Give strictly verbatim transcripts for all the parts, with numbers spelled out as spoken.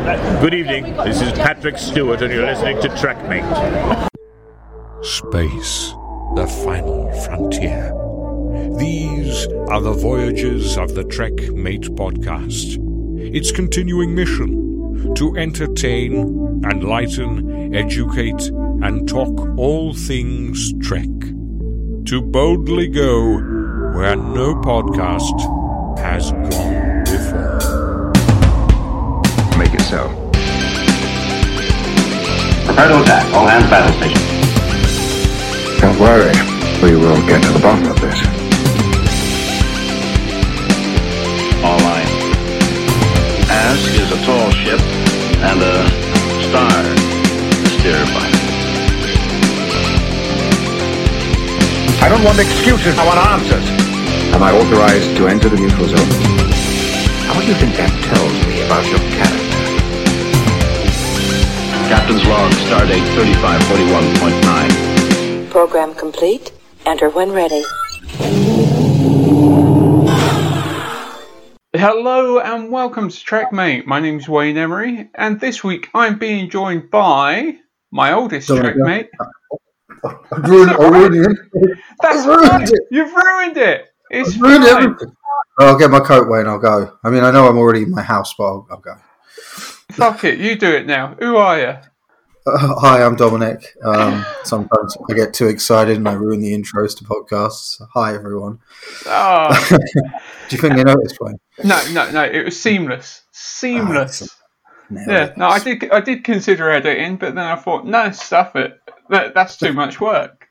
Good evening, this is Patrick Stewart and you're listening to Trekmate. Space, the final frontier. These are the voyages of the Trekmate podcast. Its continuing mission: to entertain, enlighten, educate, and talk all things Trek. To boldly go where no podcast has gone before. Make it so. Prepare to attack. All hands battle station. Don't worry. We will get to the bottom of this. All right. Ask is a tall ship and a star to steer by. I don't want excuses. I want answers. Am I authorized to enter the neutral zone? How do you think that tells me about your character? Captain's log, stardate thirty-five forty-one point nine. Program complete. Enter when ready. Hello and welcome to Trekmate. My name's Wayne Emery, and this week I'm being joined by my oldest Trekmate. I've ruined, I ruined it. That's ruined right. it. You've ruined it. It's I've ruined fine. everything. Oh, I'll get my coat, Wayne. I'll go. I mean, I know I'm already in my house, but I'll, I'll go. Fuck it. You do it now. Who are you? Uh, hi, I'm Dominic. Um, sometimes I get too excited and I ruin the intros to podcasts. Hi, everyone. Oh. Do you think you noticed, Wayne? No, no, no. It was seamless. Seamless. Oh, yeah. No, I did. I did consider editing, but then I thought, no, stuff it. That, that's too much work.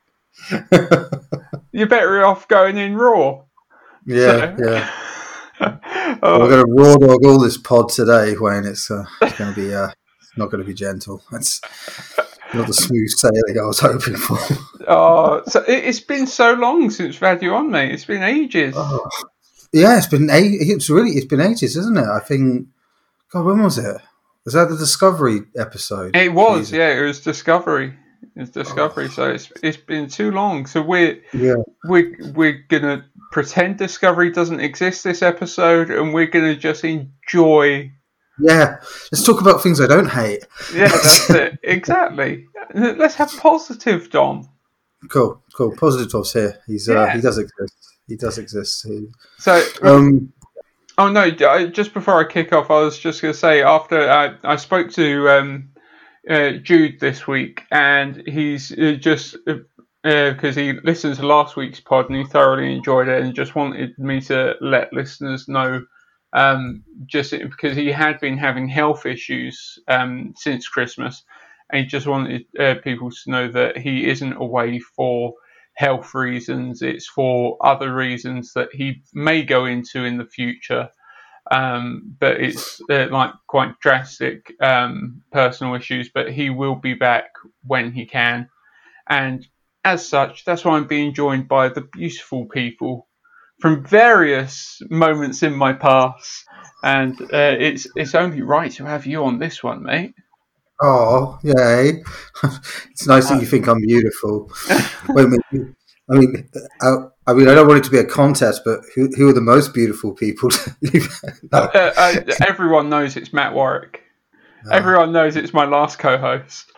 You're better off going in raw. Yeah, so. yeah. oh. We're going to raw dog all this pod today, Wayne. It's, uh, it's going to be uh, not going to be gentle. That's not the smooth sailing I was hoping for. Oh, so it, it's been so long since we've had you on, mate. It's been ages. Oh. Yeah, it's been eight. It's really it's been ages, isn't it? I think. God, when was it? Was that the Discovery episode? It was, Jesus. yeah. It was Discovery. It's Discovery. Oh. So it's it's been too long. So we're yeah. we're we're gonna pretend Discovery doesn't exist this episode, and we're gonna just enjoy. Yeah, let's talk about things I don't hate. Yeah, that's it. Exactly. Let's have positive, Dom. Cool, cool. Positive Tom's here. He's uh, yeah. he does exist. He does exist. He, so. Um, oh no! Just before I kick off, I was just going to say after I, I spoke to um, uh, Jude this week, and he's uh, just because uh, he listened to last week's pod and he thoroughly enjoyed it, and just wanted me to let listeners know. Um, just because he had been having health issues um, since Christmas, and he just wanted uh, people to know that he isn't away for health reasons. It's for other reasons that he may go into in the future, um, but it's uh, like quite drastic um, personal issues. But he will be back when he can, and as such, that's why I'm being joined by the beautiful people from various moments in my past, and uh, it's it's only right to have you on this one, mate. Oh, yay! It's nice that you think I'm beautiful. Wait a minute. I mean, I, I mean, I don't want it to be a contest, but who who are the most beautiful people? no. uh, uh, everyone knows it's Matt Warwick. No. Everyone knows it's my last co-host.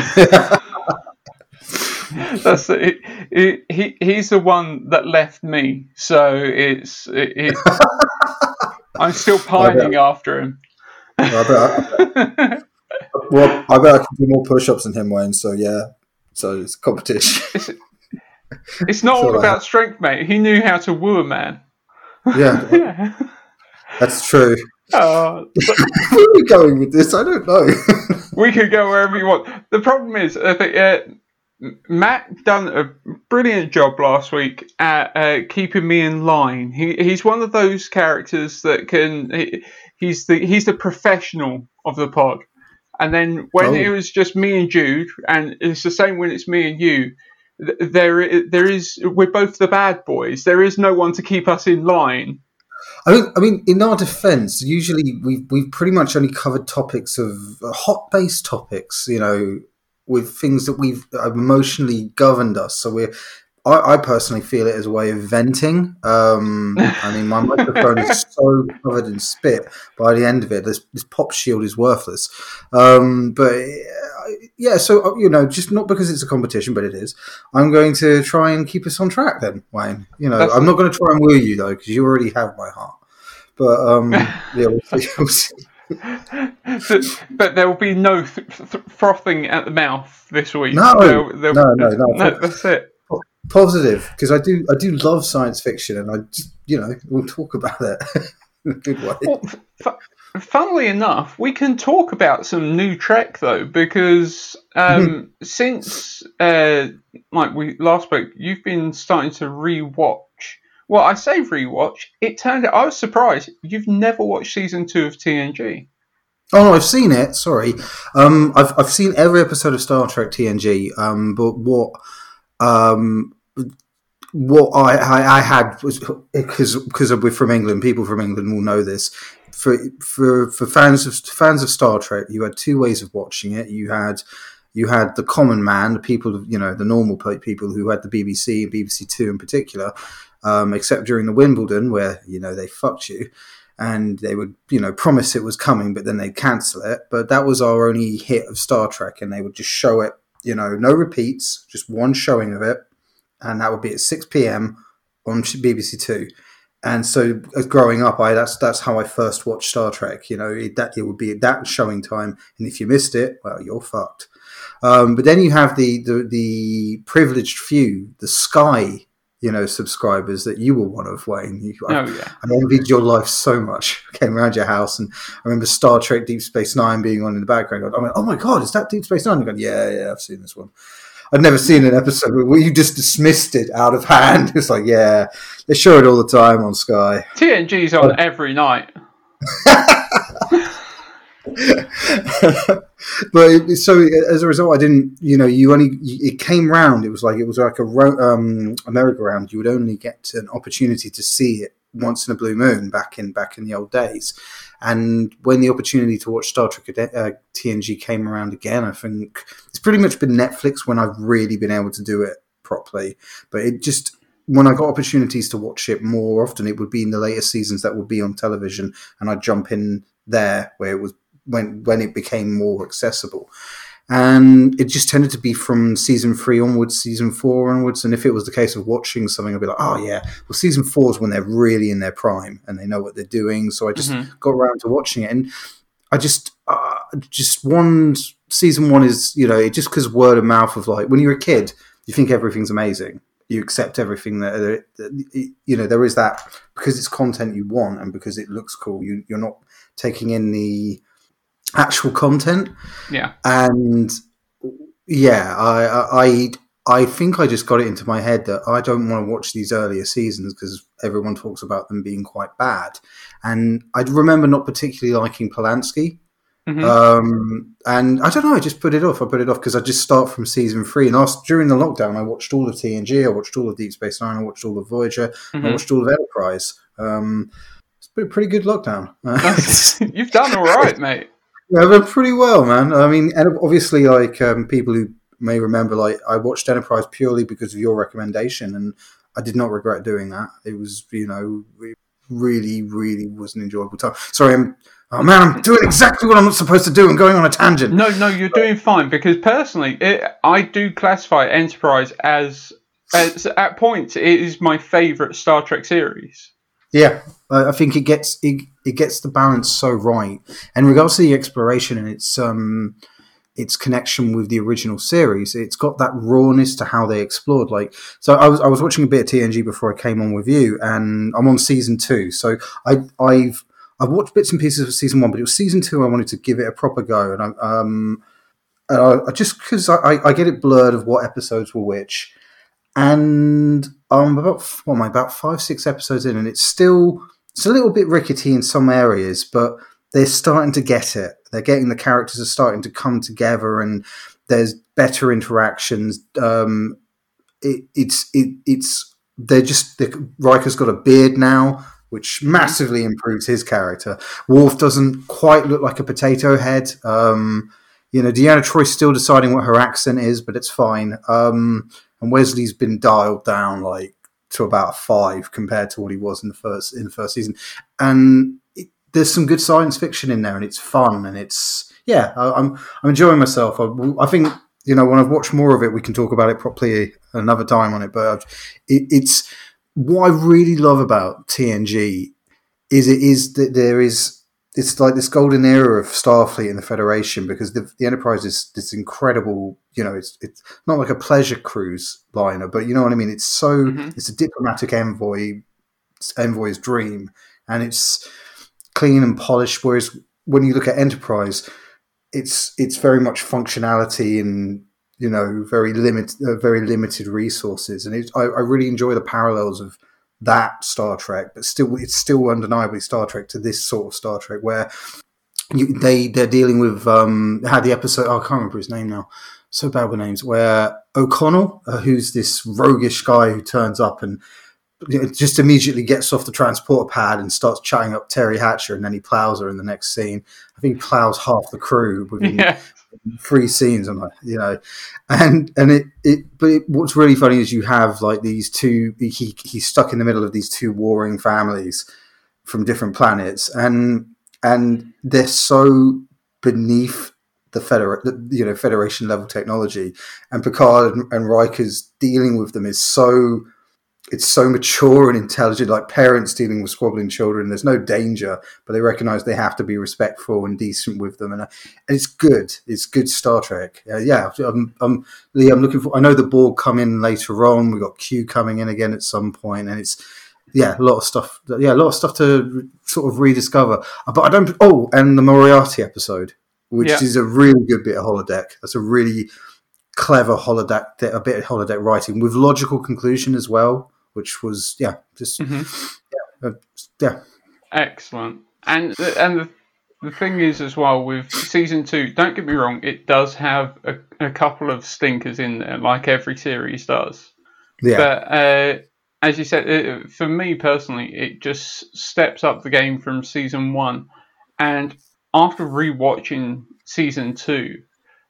That's it. He, he he's the one that left me, so it's it, it's. I'm still pining after him. Well, I bet I, well, I bet I can do more push-ups than him, Wayne. So yeah, so it's competition. It's, it's not all about strength, mate. He knew how to woo a man. Yeah, yeah. That's true. Uh, but, where are we going with this? I don't know. We could go wherever you want. The problem is, I think. Uh, Matt done a brilliant job last week at uh, keeping me in line. He he's one of those characters that can. He, he's the he's the professional of the pod. And then when oh. it was just me and Jude, and it's the same when it's me and you. There there is we're both the bad boys. There is no one to keep us in line. I mean, I mean, in our defence, usually we've we've pretty much only covered topics of uh, hot-based topics. You know. With things that we've uh, emotionally governed us, so we're I, I personally feel it as a way of venting. Um, I mean, my microphone is so covered in spit by the end of it. This, this pop shield is worthless. Um, but yeah, so, you know, just not because it's a competition, but it is. I'm going to try and keep us on track then, Wayne. You know, That's I'm not going to try and woo you, though, because you already have my heart. But, um, yeah, we'll see. We'll see. but, but there will be no th- th- frothing at the mouth this week. No, there, there, no, no, no, no. That's it. Positive, because I do, I do love science fiction, and I, just, you know, we'll talk about it in a good way. Well, f- funnily enough, we can talk about some new Trek though, because um, mm-hmm. since uh, like we last spoke, you've been starting to rewatch. Well, I say rewatch. It turned out I was surprised. You've never watched season two of T N G. Oh no, I've seen it. Sorry, um, I've I've seen every episode of Star Trek T N G. Um, but what um, what I, I, I had was because because we're from England. People from England will know this. For for for fans of fans of Star Trek, you had two ways of watching it. You had you had the common man, the people, you know, the normal people who had the B B C and B B C Two in particular. Um, except during the Wimbledon, where, you know, they fucked you and they would, you know, promise it was coming, but then they'd cancel it. But that was our only hit of Star Trek, and they would just show it, you know, no repeats, just one showing of it. And that would be at six p.m. on B B C Two. And so as growing up, I that's that's how I first watched Star Trek. You know, it, that it would be at that showing time. And if you missed it, well, you're fucked. Um, but then you have the, the, the privileged few, the Sky, you know, subscribers that you were one of, Wayne. You, oh, I, yeah. I envied your life so much. I came around your house and I remember Star Trek Deep Space Nine being on in the background. I went, oh my God, is that Deep Space Nine? And I go, yeah, yeah, I've seen this one. I'd never seen an episode where you just dismissed it out of hand. It's like, yeah, they show it all the time on Sky. T N G's on every night. But so as a result, I didn't, you know, you only, it came round. It was like, it was like a um, a merry-go-round. You would only get an opportunity to see it once in a blue moon back in, back in the old days. And when the opportunity to watch Star Trek uh, T N G came around again, I think it's pretty much been Netflix when I've really been able to do it properly. But it just, when I got opportunities to watch it more often, it would be in the later seasons that would be on television, and I'd jump in there where it was when when it became more accessible. And it just tended to be from season three onwards, season four onwards. And if it was the case of watching something, I'd be like, oh, yeah, well, season four is when they're really in their prime and they know what they're doing. So I just mm-hmm. got around to watching it. And I just, uh, just one, season one is, you know, it just because word of mouth of like, when you're a kid, you think everything's amazing. You accept everything that, that, you know, there is that, because it's content you want and because it looks cool, you, you're not taking in the actual content. Yeah. And yeah, I, I I think I just got it into my head that I don't want to watch these earlier seasons because everyone talks about them being quite bad. And I remember not particularly liking Polanski. Mm-hmm. Um, and I don't know, I just put it off. I put it off because I just start from season three. And last, during the lockdown, I watched all of T N G, I watched all of Deep Space Nine, I watched all of Voyager, mm-hmm. I watched all of Enterprise. Um, it's been a pretty good lockdown. You've done all right, mate. Yeah, but pretty well, man. I mean, and obviously, like um, people who may remember, like I watched Enterprise purely because of your recommendation, and I did not regret doing that. It was, you know, it really, really was an enjoyable time. Sorry, I'm, oh man, I'm doing exactly what I'm not supposed to do. I'm going on a tangent. No, no, you're doing fine because personally, it, I do classify Enterprise as, as at points it is my favourite Star Trek series. Yeah, I think it gets it, it gets the balance so right. And regards to the exploration and its um its connection with the original series, it's got that rawness to how they explored. Like, so I was I was watching a bit of T N G before I came on with you, and I'm on season two. So I I've I've watched bits and pieces of season one, but it was season two I wanted to give it a proper go, and I um and I, I just because I, I get it blurred of what episodes were which. And I'm about what am I about five, six episodes in, and it's still it's a little bit rickety in some areas, but they're starting to get it. They're getting the characters are starting to come together, and there's better interactions. Um, it, it's it, it's they're just the, Riker's got a beard now, which massively improves his character. Worf doesn't quite look like a potato head. Um, you know, Deanna Troy's still deciding what her accent is, but it's fine. Um, and Wesley's been dialed down like to about five compared to what he was in the first in the first season, and it, there's some good science fiction in there, and it's fun, and it's yeah, I, I'm I'm enjoying myself. I, I think you know when I've watched more of it, we can talk about it properly another time on it. But it, it's what I really love about T N G is it is that there is. It's like this golden era of Starfleet and the Federation because the, the Enterprise is this incredible, you know, it's it's not like a pleasure cruise liner, but you know what I mean? It's so, mm-hmm. it's a diplomatic envoy, envoy's dream, and it's clean and polished, whereas when you look at Enterprise, it's it's very much functionality and, you know, very, limit, uh, very limited resources. And it, I, I really enjoy the parallels of that Star Trek, but still, it's still undeniably Star Trek to this sort of Star Trek where you, they they're dealing with um had the episode. Oh, I can't remember his name now. So bad with names. Where O'Connell, uh, who's this roguish guy who turns up and you know, just immediately gets off the transporter pad and starts chatting up Terry Hatcher, and then he plows her in the next scene. I think he plows half the crew within yeah. three scenes. I'm like, you know, and and it it. But it, what's really funny is you have like these two. He he's stuck in the middle of these two warring families from different planets, and and they're so beneath the federa- you know Federation level technology, and Picard and, and Riker's dealing with them is so. It's so mature and intelligent, like parents dealing with squabbling children. There's no danger, but they recognize they have to be respectful and decent with them. And, uh, and it's good. It's good Star Trek. Uh, yeah, I'm, I'm, Lee, I'm looking for, I know the Borg come in later on. We've got Q coming in again at some point, and it's, yeah, a lot of stuff. Yeah, a lot of stuff to sort of rediscover. But I don't, oh, and the Moriarty episode, which yeah. is a really good bit of holodeck. That's a really clever holodeck, a bit of holodeck writing with logical conclusion as well. Which was, yeah, just, mm-hmm. yeah, uh, yeah. Excellent. And and the, the thing is as well with season two, don't get me wrong, it does have a, a couple of stinkers in there, like every series does. Yeah. But uh, as you said, it, for me personally, it just steps up the game from season one. And after rewatching season two,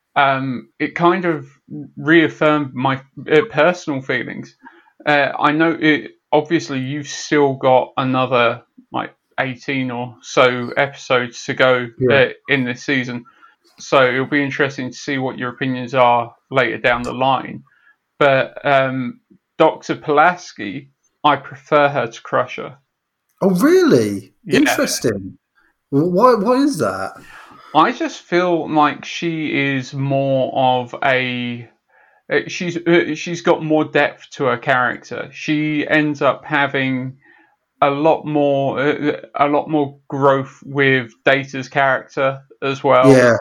um, it kind of reaffirmed my uh, personal feelings. Uh, I know it, obviously you've still got another like eighteen or so episodes to go yeah. uh, in this season. So it'll be interesting to see what your opinions are later down the line. But um, Doctor Pulaski, I prefer her to Crusher. Oh, really? Yeah. Interesting. Why, why is that? I just feel like she is more of a... She's uh, she's got more depth to her character. She ends up having a lot more uh, a lot more growth with Data's character as well. Yeah,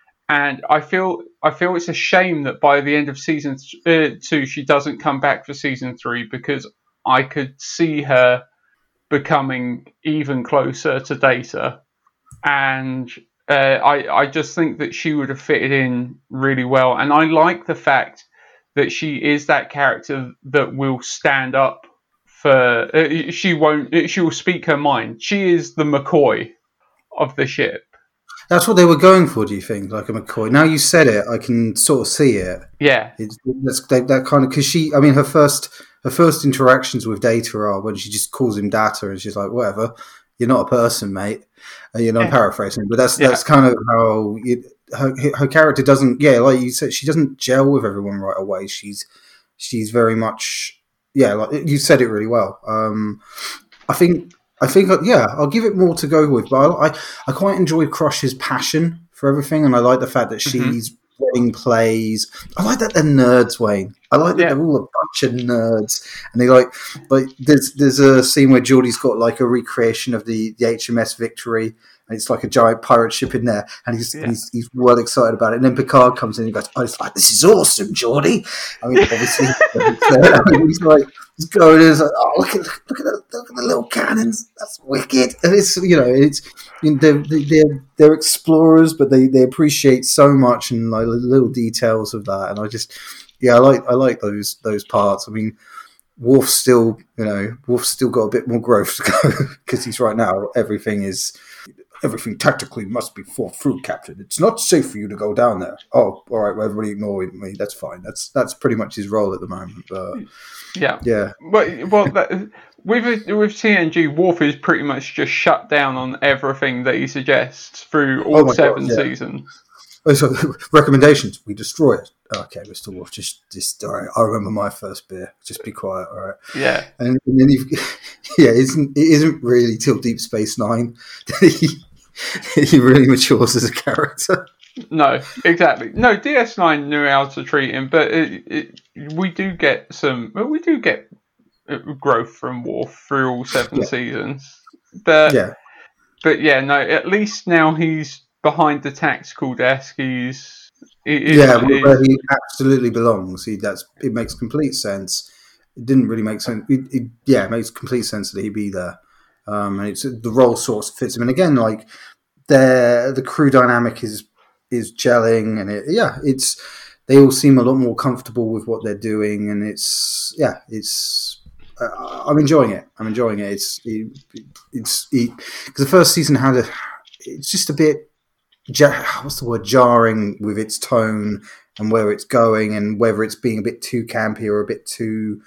and I feel I feel it's a shame that by the end of season th- uh, two she doesn't come back for season three, because I could see her becoming even closer to Data, and uh, I I just think that she would have fitted in really well. And I like the fact that she is that character that will stand up for. Uh, she won't. She will speak her mind. She is the McCoy of the ship. That's what they were going for. Do you think, like a McCoy? Now you said it, I can sort of see it. Yeah, it's, that's that, that kind of because she. I mean, her first her first interactions with Data are when she just calls him Data, and she's like, "Whatever, you're not a person, mate." Uh, you know, I'm paraphrasing, but that's yeah. that's kind of how. It, Her, her character doesn't, yeah, like you said, she doesn't gel with everyone right away. She's she's very much, yeah, like you said it really well. Um, I think, I think, yeah, I'll give it more to go with. But I, I, I quite enjoy Crush's passion for everything, and I like the fact that mm-hmm. she's running plays. I like that they're nerds, Wayne. I like that yeah. they're all a bunch of nerds, and they like, like there's there's a scene where Geordie's got like a recreation of the, the H M S Victory. And it's like a giant pirate ship in there, and he's, yeah. and he's he's well excited about it. And then Picard comes in and he goes, "Oh, it's like this is awesome, Geordie." I mean, obviously, I mean, he's like he's going and he's like, "Oh, look at look at the, look at the little cannons. That's wicked." And it's you know it's you know, they're, they're they're explorers, but they, they appreciate so much and like little details of that. And I just yeah, I like I like those those parts. I mean, Worf's still you know Worf's still got a bit more growth to go because he's right now everything is. everything tactically must be thought through, Captain. It's not safe for you to go down there. Oh, all right. Well, everybody ignore me. That's fine. That's that's pretty much his role at the moment. But yeah, yeah. But well, that, with with T N G, Worf is pretty much just shut down on everything that he suggests through all oh seven God, yeah. seasons. Oh, so recommendations: we destroy it. Okay, Mister Worf, just just all right. I remember my first beer. Just be quiet, all right. Yeah, and, and then you, yeah, it isn't it isn't really till Deep Space Nine that he he really matures as a character. No, exactly. No, D S nine knew how to treat him, but it, it, we do get some. Well, we do get growth from Worf through all seven yeah. seasons. But yeah, but yeah, no. At least now he's behind the tactical desk. He's he, yeah, he's, where he absolutely belongs. He that's it makes complete sense. It didn't really make sense. It, it, yeah, it makes complete sense that he be there. Um, and it's the role sort of fits him. And again, like the the crew dynamic is is gelling, and it yeah, it's they all seem a lot more comfortable with what they're doing, and it's yeah, it's uh, I'm enjoying it. I'm enjoying it. It's it, it's because the first season had a it's just a bit. What's the word? Jarring with its tone and where it's going, and whether it's being a bit too campy or a bit too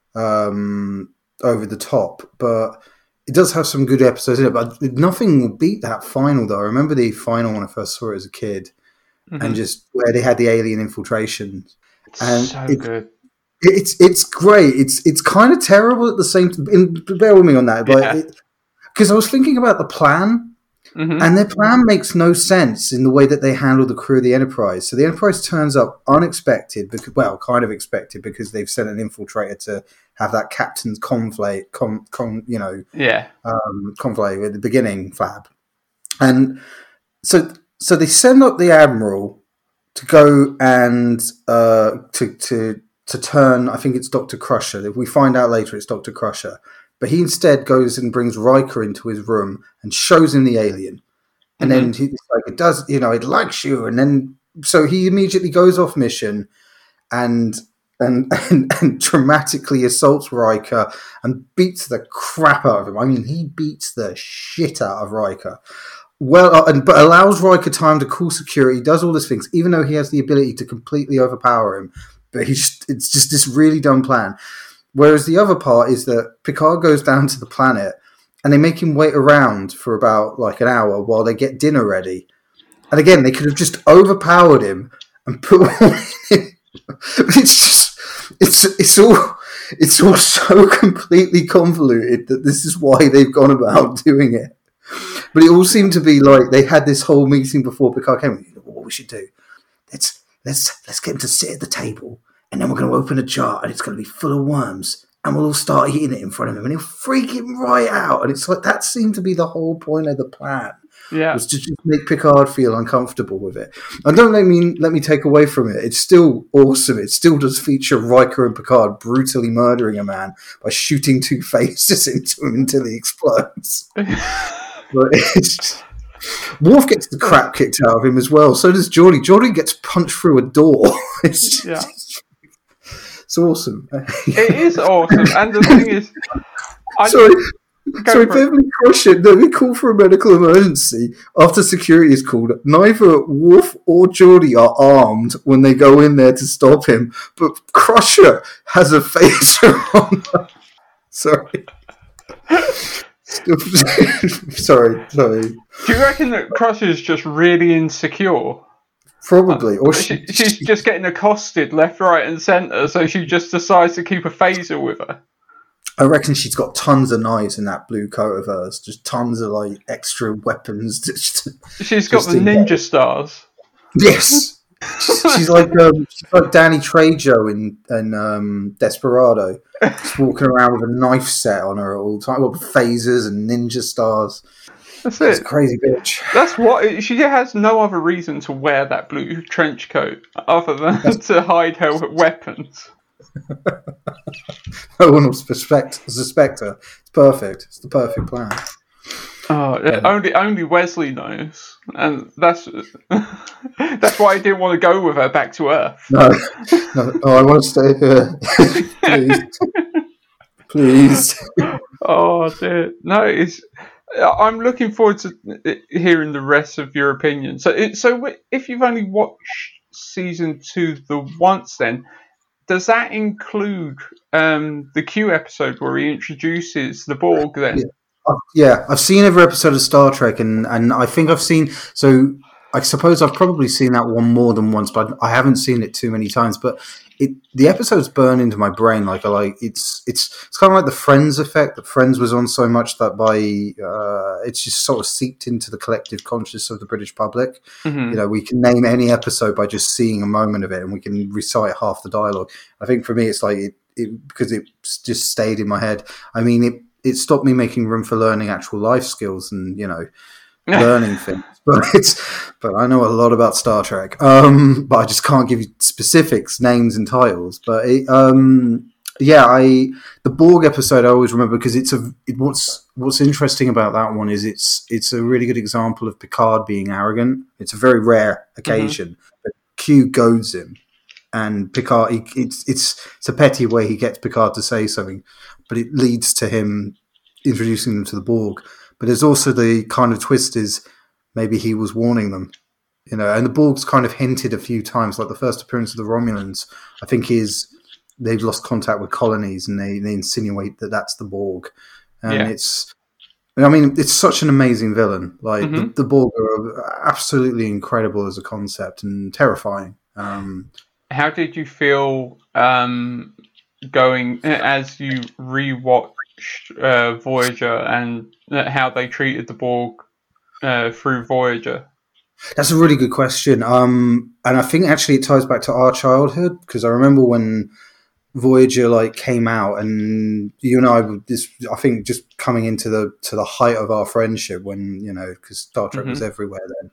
um, over the top. But it does have some good episodes in it. But nothing will beat that final, though. I remember the final when I first saw it as a kid, mm-hmm. and just where they had the alien infiltration. And so it, good. It's it's great. It's it's kind of terrible at the same time. Bear with me on that, but because I was thinking about the plan. Mm-hmm. And their plan makes no sense in the way that they handle the crew of the Enterprise. So the Enterprise turns up unexpected, because, well, kind of expected, because they've sent an infiltrator to have that captain's conflate, con, con, you know, yeah, um, conflate at the beginning, flab. And so, so they send up the Admiral to go and uh, to to to turn. I think it's Doctor Crusher. We find out later it's Doctor Crusher. But he instead goes and brings Riker into his room and shows him the alien. And mm-hmm. then he's like, it does, you know, it likes you. And then, so he immediately goes off mission and, and, and, and dramatically assaults Riker and beats the crap out of him. I mean, he beats the shit out of Riker. Well, uh, and, but allows Riker time to call security, does all these things, even though he has the ability to completely overpower him. But he's, it's just this really dumb plan. Whereas the other part is that Picard goes down to the planet and they make him wait around for about like an hour while they get dinner ready. And again, they could have just overpowered him and put all in. But it's just, it's, it's all, it's all so completely convoluted that this is why they've gone about doing it. But it all seemed to be like they had this whole meeting before Picard came. What we should do? Let's, let's, let's get him to sit at the table. And then we're going to open a jar and it's going to be full of worms. And we'll all start eating it in front of him. And he'll freak him right out. And it's like, that seemed to be the whole point of the plan. Yeah. Was to just make Picard feel uncomfortable with it. And don't let me, let me take away from it. It's still awesome. It still does feature Riker and Picard brutally murdering a man by shooting two phases into him until he explodes. But it's just, Worf gets the crap kicked out of him as well. So does Geordi. Geordi gets punched through a door. It's just, yeah. It's awesome. It is awesome. And the thing is... I sorry, sorry for Beverly Crusher, no, we call for a medical emergency after security is called. Neither Worf or Geordi are armed when they go in there to stop him, but Crusher has a phaser on. Sorry. sorry, sorry. Do you reckon that Crusher's just really insecure? Probably. Or she, she's just getting accosted left, right and centre, so she just decides to keep a phaser with her. I reckon she's got tons of knives in that blue coat of hers. Just tons of like extra weapons. Just, she's got the ninja there. Stars. Yes. she's like um, she's like Danny Trejo in, in um, Desperado. Just walking around with a knife set on her all the time. Well, phasers and ninja stars. That's it. It's a crazy bitch. That's what she has. No other reason to wear that blue trench coat other than to hide her weapons. No one will suspect suspect her. It's perfect. It's the perfect plan. Oh, yeah. only only Wesley knows, and that's that's why I didn't want to go with her back to Earth. No, no. Oh, I want to stay here. Please, please. Oh dear, no, it's. I'm looking forward to hearing the rest of your opinion. So, it, so if you've only watched season two the once, then does that include um, the Q episode where he introduces the Borg? Then, yeah. I've, yeah, I've seen every episode of Star Trek, and, and I think I've seen. So I suppose I've probably seen that one more than once, but I haven't seen it too many times. But it, the episodes burn into my brain like I like it's it's it's kind of like the Friends effect. That Friends was on so much that by uh, it's just sort of seeped into the collective consciousness of the British public. Mm-hmm. You know, we can name any episode by just seeing a moment of it, and we can recite half the dialogue. I think for me, it's like it, it because it just stayed in my head. I mean, it it stopped me making room for learning actual life skills and you know. learning things, but it's but I know a lot about Star Trek, um, but I just can't give you specifics, names, and titles. But it, um, yeah, I the Borg episode I always remember because it's a it, what's what's interesting about that one is it's it's a really good example of Picard being arrogant. It's a very rare occasion, mm-hmm. but Q goads him, and Picard he, it's it's it's a petty way he gets Picard to say something, but it leads to him introducing them to the Borg. But there's also the kind of twist is maybe he was warning them, you know, and the Borg's kind of hinted a few times, like the first appearance of the Romulans, I think is they've lost contact with colonies and they, they insinuate that that's the Borg. And yeah. it's, I mean, it's such an amazing villain. Like mm-hmm. the, the Borg are absolutely incredible as a concept and terrifying. Um, How did you feel um, going as you rewatched uh, Voyager and how they treated the Borg uh, through Voyager? That's a really good question. Um, and I think actually it ties back to our childhood because I remember when Voyager like came out and you and I were this, I think just coming into the to the height of our friendship when, you know, because Star Trek mm-hmm. was everywhere then.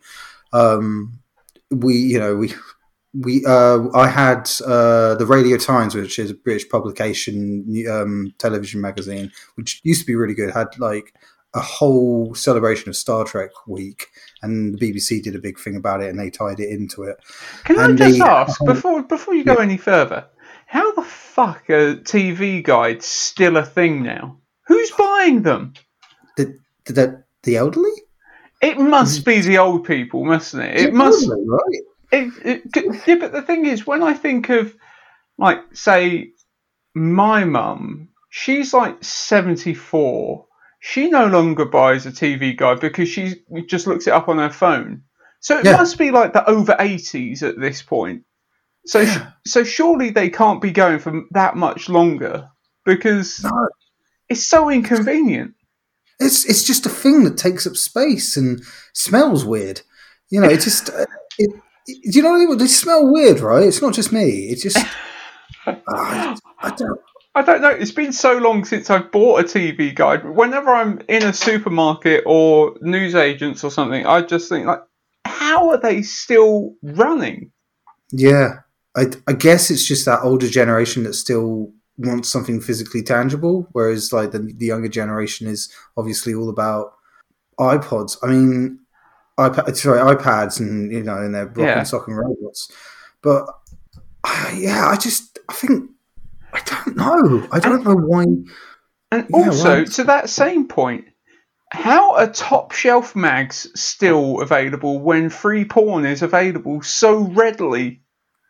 Um, we, you know, we we uh, I had uh, the Radio Times, which is a British publication, um, television magazine, which used to be really good. Had like a whole celebration of Star Trek week, and the B B C did a big thing about it, and they tied it into it. Can and I just they, ask um, before before you go yeah. any further? How the fuck are T V guides still a thing now? Who's buying them? The the, the elderly? It must be the old people, mustn't it? It the must. Elderly, right? It, it, yeah, but the thing is, when I think of, like, say, my mum, she's like seventy-four. She no longer buys a T V guide because she just looks it up on her phone. So it yeah. must be like the over eighties at this point. So, yeah. so surely they can't be going for that much longer because no. it's so inconvenient. It's it's just a thing that takes up space and smells weird. You know, it just it. it Do you know what I mean? They smell weird, right? It's not just me. It's just uh, I, I don't. I don't know. It's been so long since I've bought a T V guide. Whenever I'm in a supermarket or newsagents or something, I just think like, how are they still running? Yeah, I, I guess it's just that older generation that still wants something physically tangible, whereas like the, the younger generation is obviously all about iPods. I mean. iPad, sorry, iPads and you know, and they're rock yeah. and sock and robots. But uh, yeah, I just, I think, I don't know. I don't and, know why. And yeah, also, why. to that same point, how are top shelf mags still available when free porn is available so readily?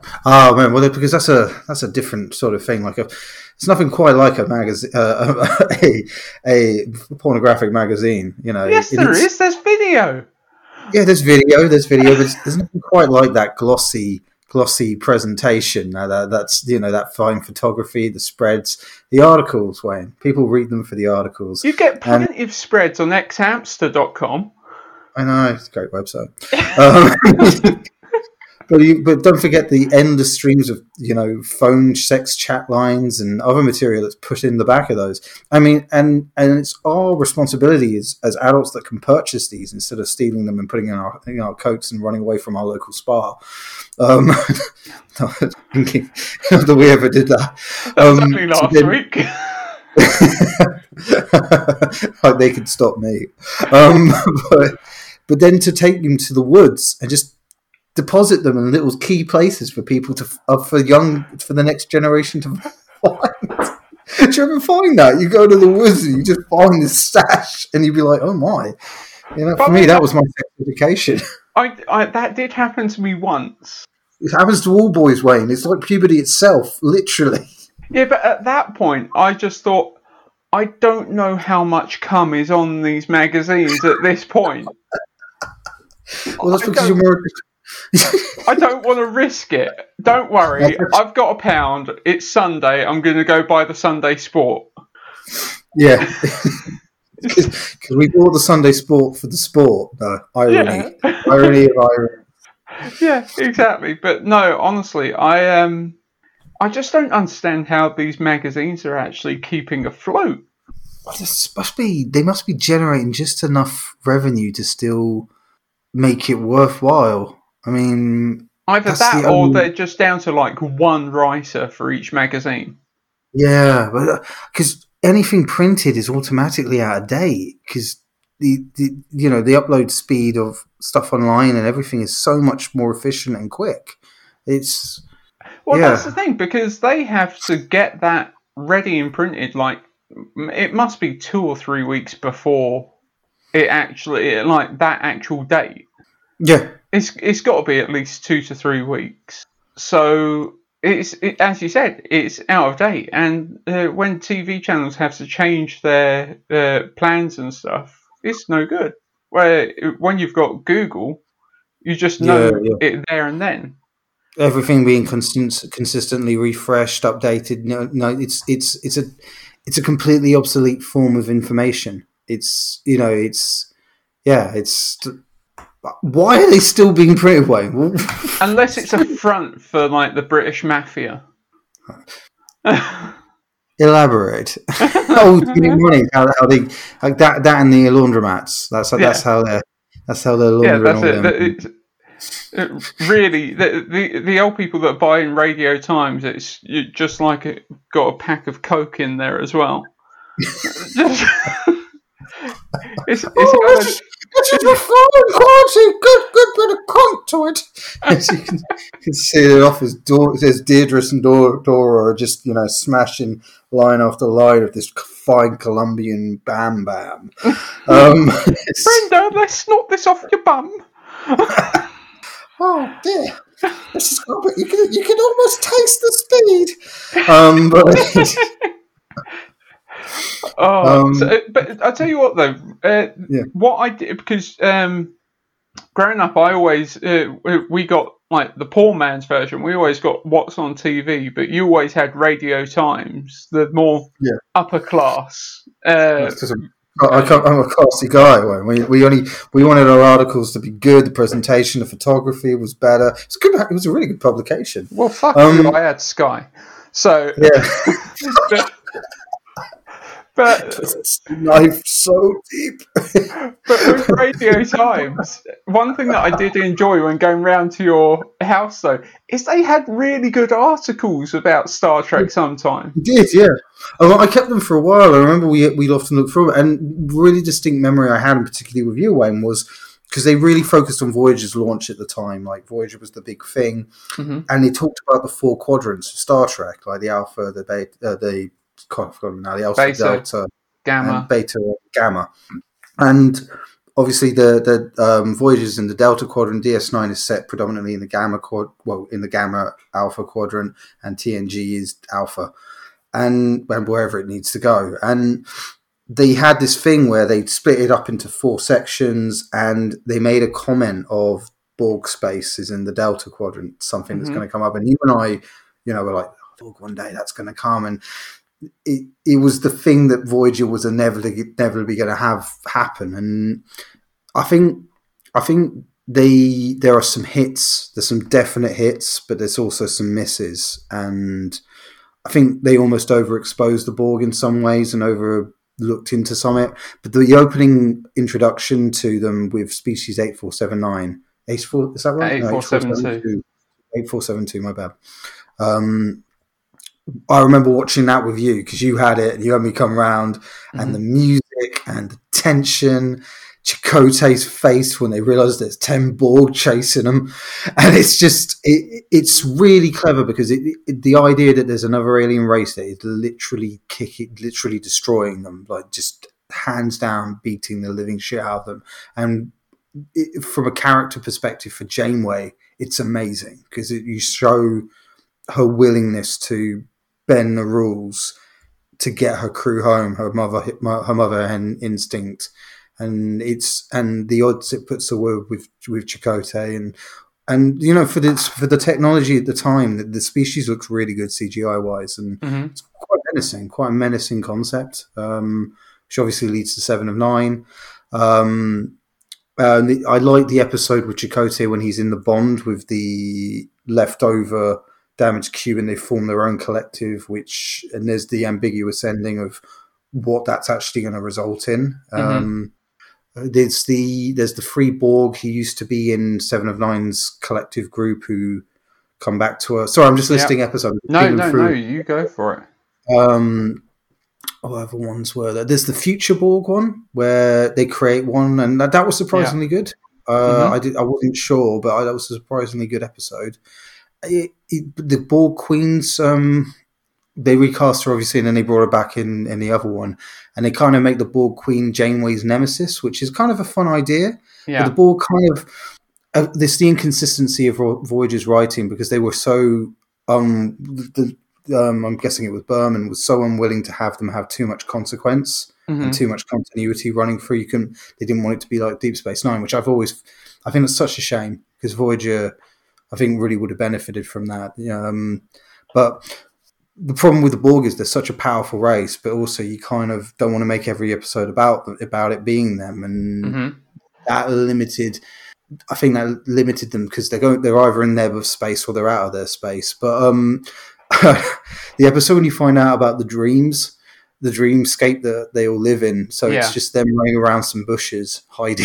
Oh man, well, because that's a that's a different sort of thing. Like a, it's nothing quite like a magazine, uh, a a pornographic magazine. You know, yes, there is. There's video. Yeah, there's video, there's video, but there's nothing quite like that glossy, glossy presentation. Now that that's you know that fine photography, the spreads, the articles. Wayne, people read them for the articles. You get plenty and, of spreads on x hamster dot com. I know, it's a great website. um, but you, but don't forget the endless streams of you know phone sex chat lines and other material that's put in the back of those. I mean, and and it's our responsibility as, as adults that can purchase these instead of stealing them and putting in our in our coats and running away from our local spa. Um, thinking that we ever did that. That was um, only last then, week. Like they could stop me. Um, but but then to take them to the woods and just deposit them in little key places for people to uh, for young for the next generation to find. Do you ever find that? You go to the woods and you just find this stash and you'd be like, oh my. You know, for me, that was my sex education. I, I, that did happen to me once. It happens to all boys, Wayne. It's like puberty itself, literally. Yeah, but at that point, I just thought, I don't know how much cum is on these magazines at this point. Well, that's I because you're more... I don't want to risk it. Don't worry. I've got a pound. It's Sunday. I'm going to go buy the Sunday Sport. Yeah. Because we bought the Sunday Sport for the sport. No, irony. Yeah. Irony of irony. Yeah, exactly. But no, honestly, I um, I just don't understand how these magazines are actually keeping afloat. This must be, they must be generating just enough revenue to still make it worthwhile. I mean, either that the or only... they're just down to like one writer for each magazine. Yeah, but because anything printed is automatically out of date because the, the you know the upload speed of stuff online and everything is so much more efficient and quick. It's well, yeah. That's the thing because they have to get that ready and printed. Like it must be two or three weeks before it actually like that actual date. Yeah. It's it's got to be at least two to three weeks. So it's it, as you said, it's out of date. And uh, when T V channels have to change their uh, plans and stuff, it's no good. Where when you've got Google, you just know yeah, yeah. it there and then. Everything being constant, consistently refreshed, updated. No, no, it's it's it's a it's a completely obsolete form of information. It's you know it's yeah it's. Why are they still being printed, Wayne? Unless it's a front for like the British Mafia. Elaborate. Oh, to make money. How, how they like that? That and the laundromats. That's yeah. that's how they're that's how they're laundering. Yeah, that's it. Them. It, it. Really, the, the the old people that buy in Radio Times, it's you just like it got a pack of coke in there as well. just, it's, it's oh, it's, it's a fine quality, good, good bit of conk to it. As you can, you can see it off his door. It says Deirdre and Dora, Dora are just, you know, smashing line after line of this fine Colombian bam bam. Um, Brenda, let's snort this off your bum. Oh dear, this is you can you can almost taste the speed. Um, but. Oh, um, so, but I'll tell you what though, uh, yeah. what I did because um, growing up, I always uh, we got like the poor man's version. We always got what's on T V, but you always had Radio Times, the more yeah. upper class. Uh, I can't, I'm a classy guy. We we only we wanted our articles to be good. The presentation, the photography was better. It was good. It was a really good publication. Well, fuck um, you. I had Sky, so yeah. but, But knife so deep. But with Radio Times, one thing that I did enjoy when going round to your house, though, is they had really good articles about Star Trek sometimes. We did, yeah. Oh, I kept them for a while. I remember we, we'd often look through it. And really distinct memory I had, and particularly with you, Wayne, was because they really focused on Voyager's launch at the time. Like, Voyager was the big thing. Mm-hmm. And they talked about the four quadrants of Star Trek, like the Alpha, the Beta, uh, the... I've forgotten now, the Alpha, Beta, Delta, Gamma. and Beta, Gamma. And obviously the, the um, Voyagers in the Delta Quadrant, D S nine is set predominantly in the Gamma quad, well, in the Gamma Alpha Quadrant, and T N G is Alpha, and, and wherever it needs to go. And they had this thing where they split it up into four sections, and they made a comment of Borg space is in the Delta Quadrant, something mm-hmm. that's going to come up. And you and I, you know, were like, oh, Borg, one day that's going to come. And It, it was the thing that Voyager was inevitably inevitably going to have happen, and I think I think they there are some hits. There's some definite hits, but there's also some misses, and I think they almost overexposed the Borg in some ways and overlooked into some of it. But the opening introduction to them with Species eight four seven nine, H four is that right? Eight four seven two. Eight four seven two. My bad. Um, I remember watching that with you because you had it and you had me come round, mm-hmm. and the music and the tension Chakotay's face when they realise there's ten Borg chasing them, and it's just it, it's really clever because it, it, the idea that there's another alien race that is literally kicking, literally destroying them, like just hands down beating the living shit out of them, and it, from a character perspective for Janeway, it's amazing because it, you show her willingness to bend the rules to get her crew home, her mother, her mother hen instinct. And it's and the odds it puts her with with, with Chakotay and and you know for this for the technology at the time, the, the species looks really good C G I wise, and mm-hmm. it's quite menacing, quite a menacing concept, um, which obviously leads to Seven of Nine. Um, uh, the, I like the episode with Chakotay when he's in the bond with the leftover damaged cube, and they form their own collective. Which and there's the ambiguous ending of what that's actually going to result in. Mm-hmm. Um, There's the there's the Free Borg who used to be in Seven of Nine's collective group who come back to us. Sorry, I'm just listing yep. episodes. No, no, through. no, you go for it. Um, what other ones were there? There's the Future Borg one where they create one, and that, that was surprisingly yeah. good. Uh, mm-hmm. I did I wasn't sure, but I, that was a surprisingly good episode. It, it, the Borg Queens. Um, They recast her, obviously, and then they brought her back in, in the other one. And they kind of make the Borg Queen Janeway's nemesis, which is kind of a fun idea. Yeah. But the Borg kind of... Uh, there's the inconsistency of Voyager's writing because they were so... Um, the, um, I'm guessing it was Berman, was so unwilling to have them have too much consequence mm-hmm. and too much continuity running through. You couldn't, they didn't want it to be like Deep Space Nine, which I've always... I think it's such a shame because Voyager, I think, really would have benefited from that. Um, but... The problem with the Borg is they're such a powerful race, but also you kind of don't want to make every episode about about it being them, and mm-hmm. that limited. I think that limited them because they're going. They're either in their space or they're out of their space. But um, the episode when you find out about the dreams, the dreamscape that they all live in, so yeah. it's just them running around some bushes hiding.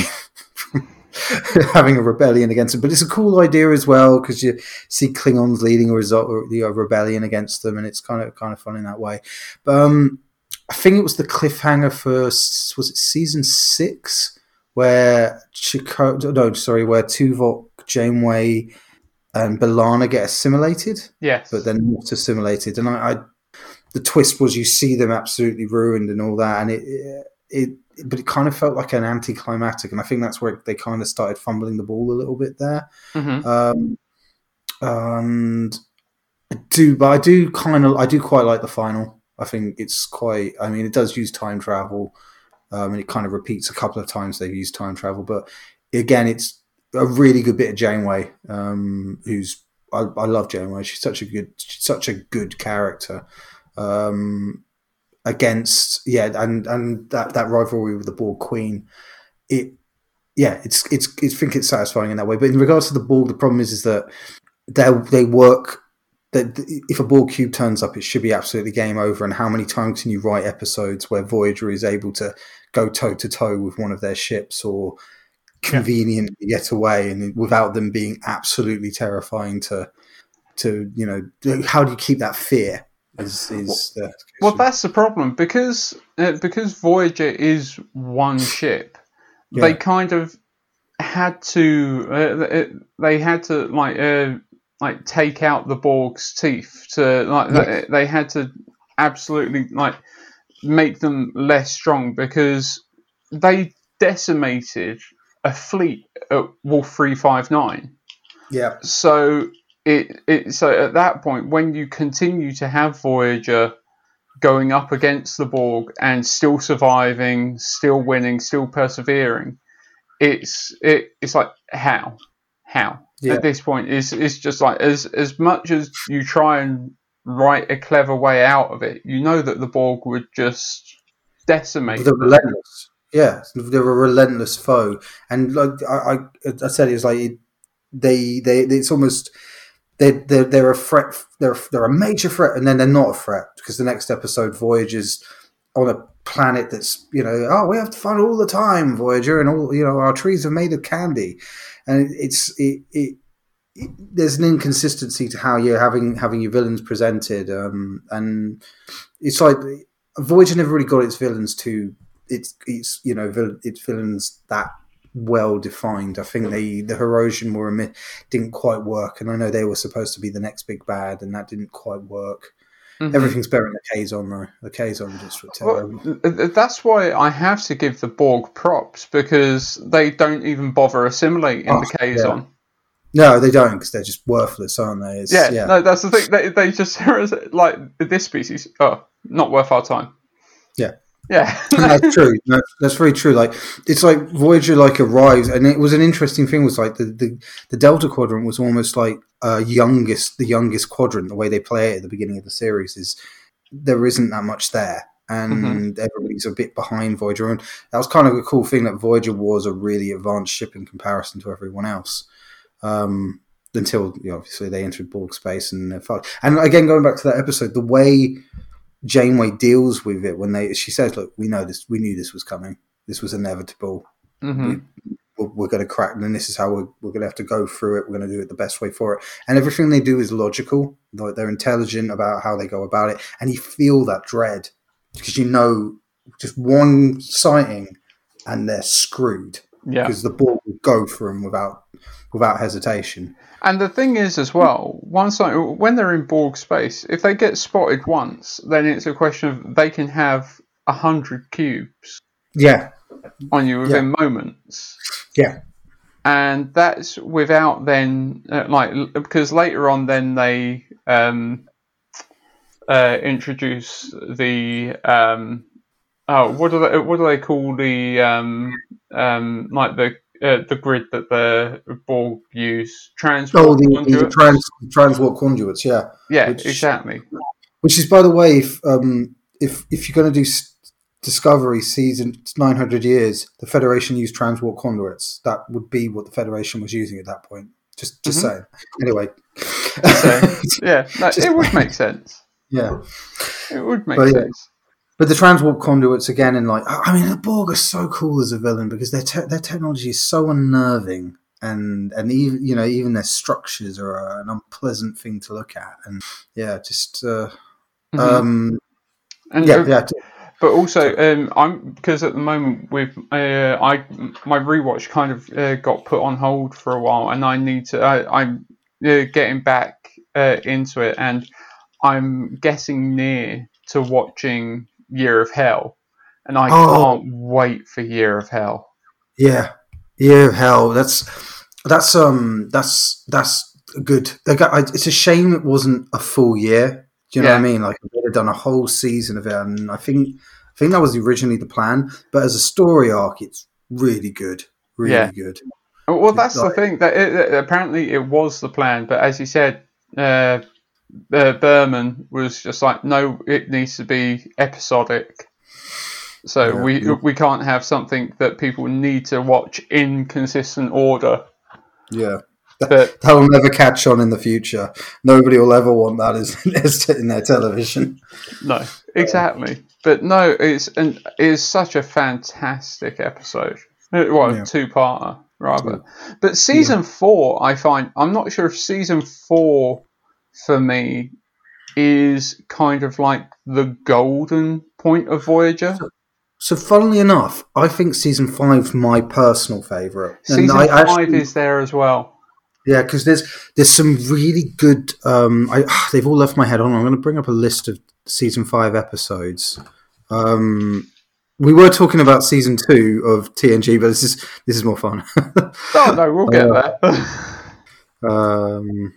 Having a rebellion against them, but it's a cool idea as well because you see Klingons leading a result, you know, rebellion against them, and it's kind of kind of fun in that way. But um, I think it was the cliffhanger for was it season six where Chico, no, sorry, where Tuvok, Janeway, and B'Elanna get assimilated. Yes, but then not assimilated, and I, I the twist was you see them absolutely ruined and all that, and it it. But it kind of felt like an anticlimactic, and I think that's where they kind of started fumbling the ball a little bit there. Mm-hmm. Um, and I do, but I do kind of, I do quite like the final. I think it's quite. I mean, it does use time travel, um, and it kind of repeats a couple of times they've used time travel. But again, it's a really good bit of Janeway, um, who's I, I love Janeway. She's such a good, she's such a good character. Um, Against yeah, and, and that, that rivalry with the Borg Queen, it yeah, it's it's I think it's satisfying in that way. But in regards to the Borg, the problem is is that they they work. That if a Borg cube turns up, it should be absolutely game over. And how many times can you write episodes where Voyager is able to go toe to toe with one of their ships or conveniently yeah. get away, and without them being absolutely terrifying to to you know how do you keep that fear? Is, is the well, that's the problem because uh, because Voyager is one ship. Yeah. They kind of had to uh, they had to like uh, like take out the Borg's teeth to like yeah. they had to absolutely like make them less strong because they decimated a fleet at Wolf three five nine. Yeah. So. It, it so at that point, when you continue to have Voyager going up against the Borg and still surviving, still winning, still persevering, it's it it's like how how yeah. at this point it's it's just like as as much as you try and write a clever way out of it, you know that the Borg would just decimate. They're relentless, yeah. They're a relentless foe, and like I I, I said, it's like it, they they it's almost. They're, they're, they're a threat. They're, they're a major threat, and then they're not a threat because the next episode, Voyager's on a planet that's, you know, oh, we have fun all the time, Voyager, and all, you know, our trees are made of candy, and it's it, it, it there's an inconsistency to how you're having having your villains presented, um, and it's like Voyager never really got its villains too it's it's you know vil- it's villains that well defined. I think the the Herosian were a myth, didn't quite work, and I know they were supposed to be the next big bad, and that didn't quite work. Mm-hmm. Everything's better in the Kazon though. The Kazon just were terrible. Well, that's why I have to give the Borg props, because they don't even bother assimilating oh, the Kazon. Yeah. No, they don't, because they're just worthless, aren't they? It's, yeah, yeah, no, that's the thing. They, they just like this species. Oh, not worth our time. Yeah, yeah, that's true. No, that's very true. Like it's like Voyager like arrives, and it was an interesting thing. Was like the, the, the Delta Quadrant was almost like uh, youngest, the youngest quadrant. The way they play it at the beginning of the series is there isn't that much there, and mm-hmm. everybody's a bit behind Voyager. And that was kind of a cool thing that Voyager was a really advanced ship in comparison to everyone else. Um, until you know, obviously they entered Borg space and they're fucked. And again, going back to that episode, the way Janeway deals with it when they she says, "Look, we know this. We knew this was coming. This was inevitable. Mm-hmm. We, we're, we're going to crack, and this is how we're, we're going to have to go through it. We're going to do it the best way for it." And everything they do is logical. Like they're intelligent about how they go about it, and you feel that dread because you know just one sighting and they're screwed. Yeah, because the Borg will go for them without. Without hesitation. And the thing is, as well, once I, when they're in Borg space, if they get spotted once, then it's a question of they can have a hundred cubes. Yeah. On you within yeah. moments. Yeah. And that's without then, uh, like, because later on, then they um, uh, introduce the um, oh, what do they what do they call the um, um, like the Uh, the grid that the Borg use, transport oh, the, conduits. the trans, transport conduits, yeah, yeah, which, exactly. Which is, by the way, if um, if if you're going to do s- Discovery season nine hundred years, the Federation used transport conduits. That would be what the Federation was using at that point. Just, just mm-hmm. saying. Anyway, so, yeah, no, it would make sense. Yeah, it would make but, sense. Yeah. But the transport conduits again, and like, I mean, the Borg are so cool as a villain because their te- their technology is so unnerving, and and even you know even their structures are an unpleasant thing to look at, and yeah, just uh, mm-hmm. um, and yeah, uh, yeah. But also, um, I'm because at the moment with uh, I my rewatch kind of uh, got put on hold for a while, and I need to I, I'm uh, getting back uh, into it, and I'm getting near to watching Year of Hell, and I oh, can't wait for Year of Hell. Yeah, Year of Hell. That's that's um that's that's good. They got, I, it's a shame it wasn't a full year. Do you know yeah. what I mean? Like they had done a whole season of it, and I think I think that was originally the plan. But as a story arc, it's really good. Really yeah. good. Well, that's like, the thing. That it, it, apparently it was the plan, but as you said. Uh, Uh, Berman was just like, no, it needs to be episodic. So yeah, we yeah. we can't have something that people need to watch in consistent order. Yeah, but, that will never catch on in the future. Nobody will ever want that as in their television. No, exactly. But no, it's an it's such a fantastic episode. Well, yeah. two-parter rather. But season yeah. four, I find I'm not sure if season four. For me, is kind of like the golden point of Voyager. So, so funnily enough, I think season five's my personal favourite. Season I five actually, is there as well. Yeah, because there's there's some really good. Um, I, they've all left my head on. I'm going to bring up a list of season five episodes. Um, we were talking about season two of T N G, but this is this is more fun. oh no, we'll get uh, there. um.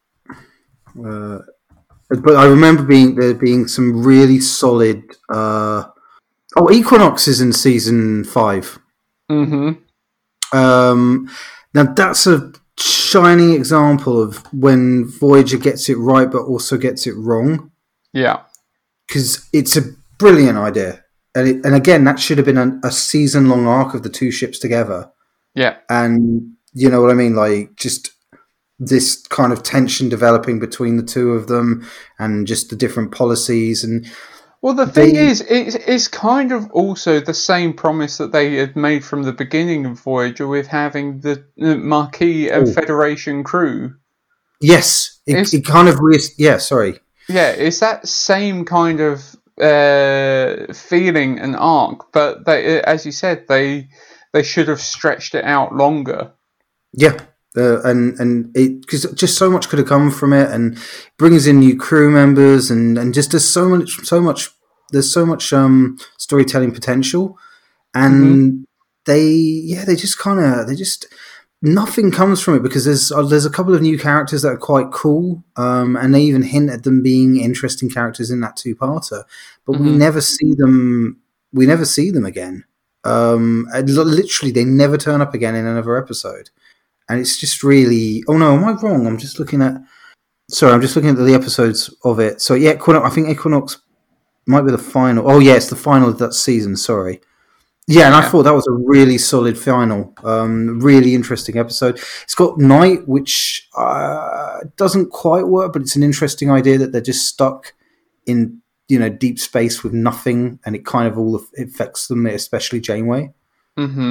Uh, but I remember being there being some really solid. Uh, oh, Equinox is in season five. Mm-hmm. Um, now that's a shining example of when Voyager gets it right, but also gets it wrong. Yeah, because it's a brilliant idea, and it, and again, that should have been a, a season-long arc of the two ships together. Yeah, and you know what I mean, like just. This kind of tension developing between the two of them and just the different policies. And well, the thing they, is, it's, it's kind of also the same promise that they had made from the beginning of Voyager with having the Maquis and oh. Federation crew. Yes, it, it kind of... Re- yeah, sorry. Yeah, it's that same kind of uh, feeling an arc, but they, as you said, they they should have stretched it out longer. Yeah, uh, and and it because just so much could have come from it, and brings in new crew members, and and just there's so much so much there's so much um, storytelling potential, and mm-hmm. they yeah they just kind of they just. Nothing comes from it because there's uh, there's a couple of new characters that are quite cool, um, and they even hint at them being interesting characters in that two-parter. But mm-hmm. we never see them. We never see them again. Um, literally, they never turn up again in another episode, and it's just really. Oh no, am I wrong? I'm just looking at. Sorry, I'm just looking at the episodes of it. So yeah, Equinox, I think Equinox might be the final. Oh yeah, it's the final of that season. Sorry. Yeah, and yeah. I thought that was a really solid final, um, really interesting episode. It's got night, which uh, doesn't quite work, but it's an interesting idea that they're just stuck in, you know, deep space with nothing, and it kind of all affects them, especially Janeway. Mm-hmm.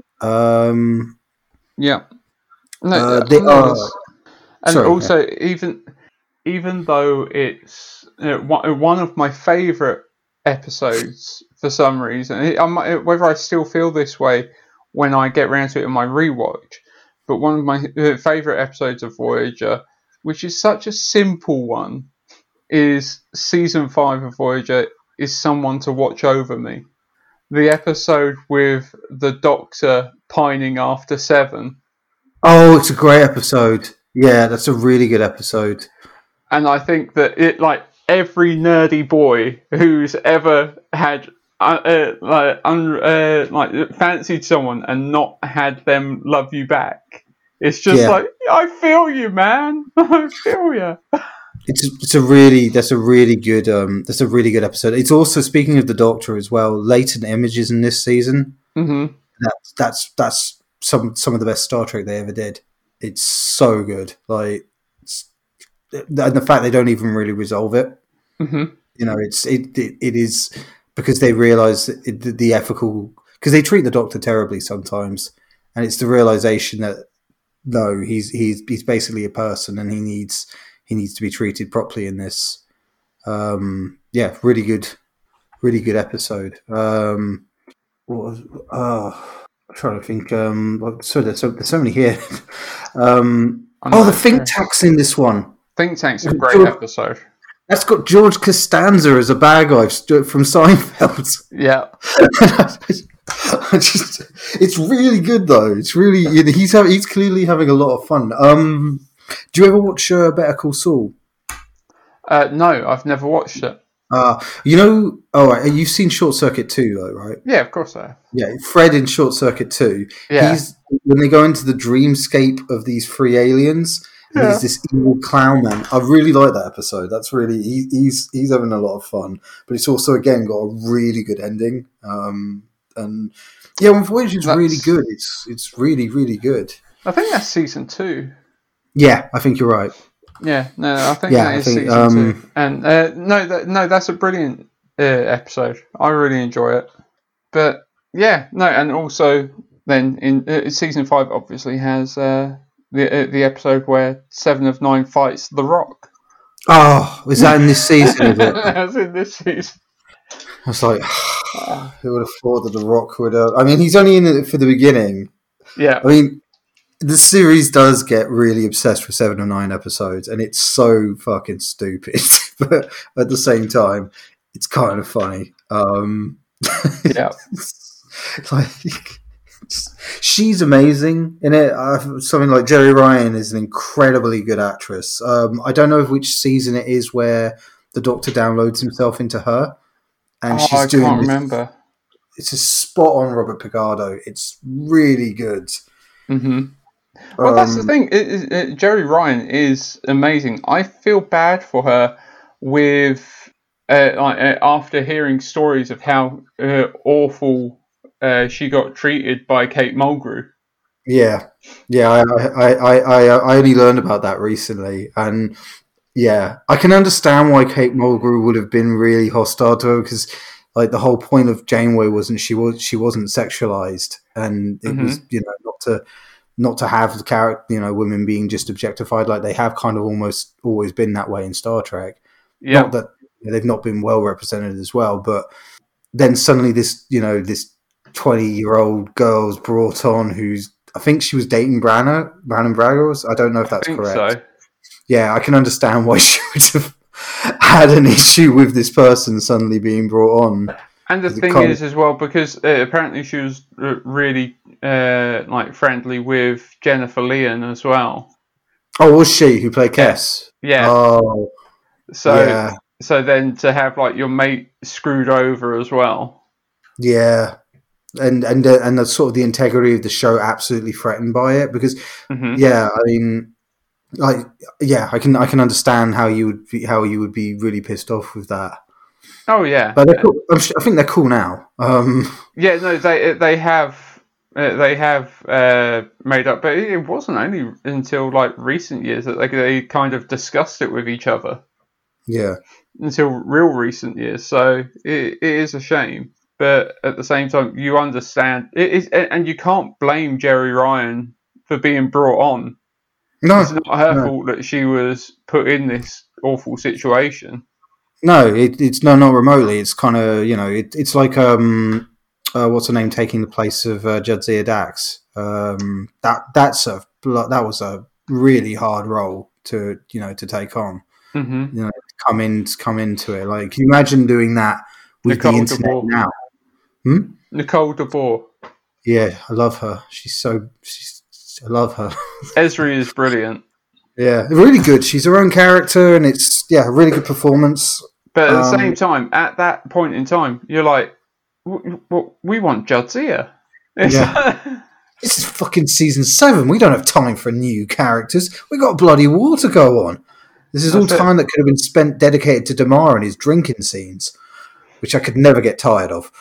Um, yeah. No, uh, they are, and sorry, also, yeah. even even though it's you know, one of my favourite episodes for some reason, it, I'm, whether I still feel this way when I get round to it in my rewatch, but one of my uh, favourite episodes of Voyager, which is such a simple one, is season five of Voyager, is Someone to Watch Over Me. The episode with the Doctor pining after Seven. Oh, it's a great episode. Yeah, that's a really good episode. And I think that it, like, every nerdy boy who's ever had uh, uh, like un, uh, like fancied someone and not had them love you back, it's just yeah. like I feel you, man. I feel you. It's it's a really that's a really good um that's a really good episode. It's also, speaking of the Doctor as well, Latent Images in this season. Mm-hmm. That's that's that's some some of the best Star Trek they ever did. It's so good. Like, it's, and the fact they don't even really resolve it. Mm-hmm. You know, it's it, it it is because they realise it, the, the ethical, because they treat the Doctor terribly sometimes, and it's the realization that no, he's he's he's basically a person, and he needs he needs to be treated properly in this. Um, yeah, really good, really good episode. Um, what was, oh, I'm trying to think. Um, so there's so, there's so many here. um, oh, the think tank's in this one. Think Tank's a great episode. That's got George Costanza as a bad guy from Seinfeld. Yeah. I just, it's really good though. It's really, he's having, he's clearly having a lot of fun. Um, do you ever watch uh, Better Call Saul? Uh, no, I've never watched it. Uh, you know, oh, right, you've seen Short Circuit two though, right? Yeah, of course I have. Yeah, Fred in Short Circuit two. Yeah. He's, when they go into the dreamscape of these free aliens, and yeah. he's this evil clown man. I really like that episode. That's really he, he's he's having a lot of fun, but it's also again got a really good ending. Um, and yeah, when Voyager's that's, really good. It's it's really really good. I think that's season two. Yeah, I think you're right. Yeah, no, I think yeah, that is think, season um, two. And uh, no, that, no, that's a brilliant uh, episode. I really enjoy it. But yeah, no, and also then in uh, season five obviously has. Uh, The uh, the episode where Seven of Nine fights The Rock. Oh, is that in this season? Is it? That's in this season. I was like, who would have thought that The Rock would have... I mean, he's only in it for the beginning. Yeah. I mean, the series does get really obsessed with Seven of Nine episodes, and it's so fucking stupid. But at the same time, it's kind of funny. Um, yeah. like... She's amazing in it. Uh, something like Jerry Ryan is an incredibly good actress. Um, I don't know which season it is where the Doctor downloads himself into her, and oh, she's I doing. can't this, remember. It's a spot on Robert Picardo. It's really good. Mm-hmm. Well, um, that's the thing. It, it, it, Jerry Ryan is amazing. I feel bad for her with uh, like, uh, after hearing stories of how uh, awful. Uh, she got treated by Kate Mulgrew. Yeah, yeah. I, I, I, I, I only learned about that recently, and yeah, I can understand why Kate Mulgrew would have been really hostile to her because, like, the whole point of Janeway wasn't she was she wasn't sexualized, and it mm-hmm. was you know not to not to have the character you know women being just objectified like they have kind of almost always been that way in Star Trek. Yeah. Not that they've not been well represented as well. But then suddenly this, you know, this twenty-year-old girl's brought on who's, I think she was dating Branagh, Brannon Braggers. I don't know if that's I think correct. So. Yeah, I can understand why she would have had an issue with this person suddenly being brought on. And the thing is, as well, because uh, apparently she was uh, really uh, like friendly with Jennifer Leon as well. Oh, was she who played Kess? Yeah. Oh, so yeah. so then to have like your mate screwed over as well. Yeah. And and uh, and the sort of the integrity of the show absolutely threatened by it because Mm-hmm. yeah, I mean, like yeah, I can I can understand how you would be, how you would be really pissed off with that. Oh yeah, But they're cool. I'm su- I think they're cool now. Um, yeah. No, they they have uh, they have uh, made up, but it wasn't only until like recent years that they they kind of discussed it with each other. yeah, Until real recent years, so it, it is a shame. But at the same time, you understand it is, and you can't blame Jerry Ryan for being brought on. no, It's not her no. fault that she was put in this awful situation. No, it, it's no, not remotely. It's kind of you know, it, it's like um, uh, what's her name taking the place of uh, Jadzia Dax. Um, that that's a blo- that was a really hard role to you know to take on. Mm-hmm. You know, come in, come into it. Like, can you imagine doing that with Nicole the internet DeBoer. now? Hmm? Nicole DeBoer. Yeah, I love her. She's so. She's. I love her. Esri is brilliant. Yeah, really good. She's her own character, and it's yeah, a really good performance. But at the Um, same time, at that point in time, you're like, w- w- we want Jadzia. It's Yeah. This is fucking season seven. We don't have time for new characters. We got bloody war to go on. This is all That's it. time that could have been spent dedicated to Damar and his drinking scenes, which I could never get tired of.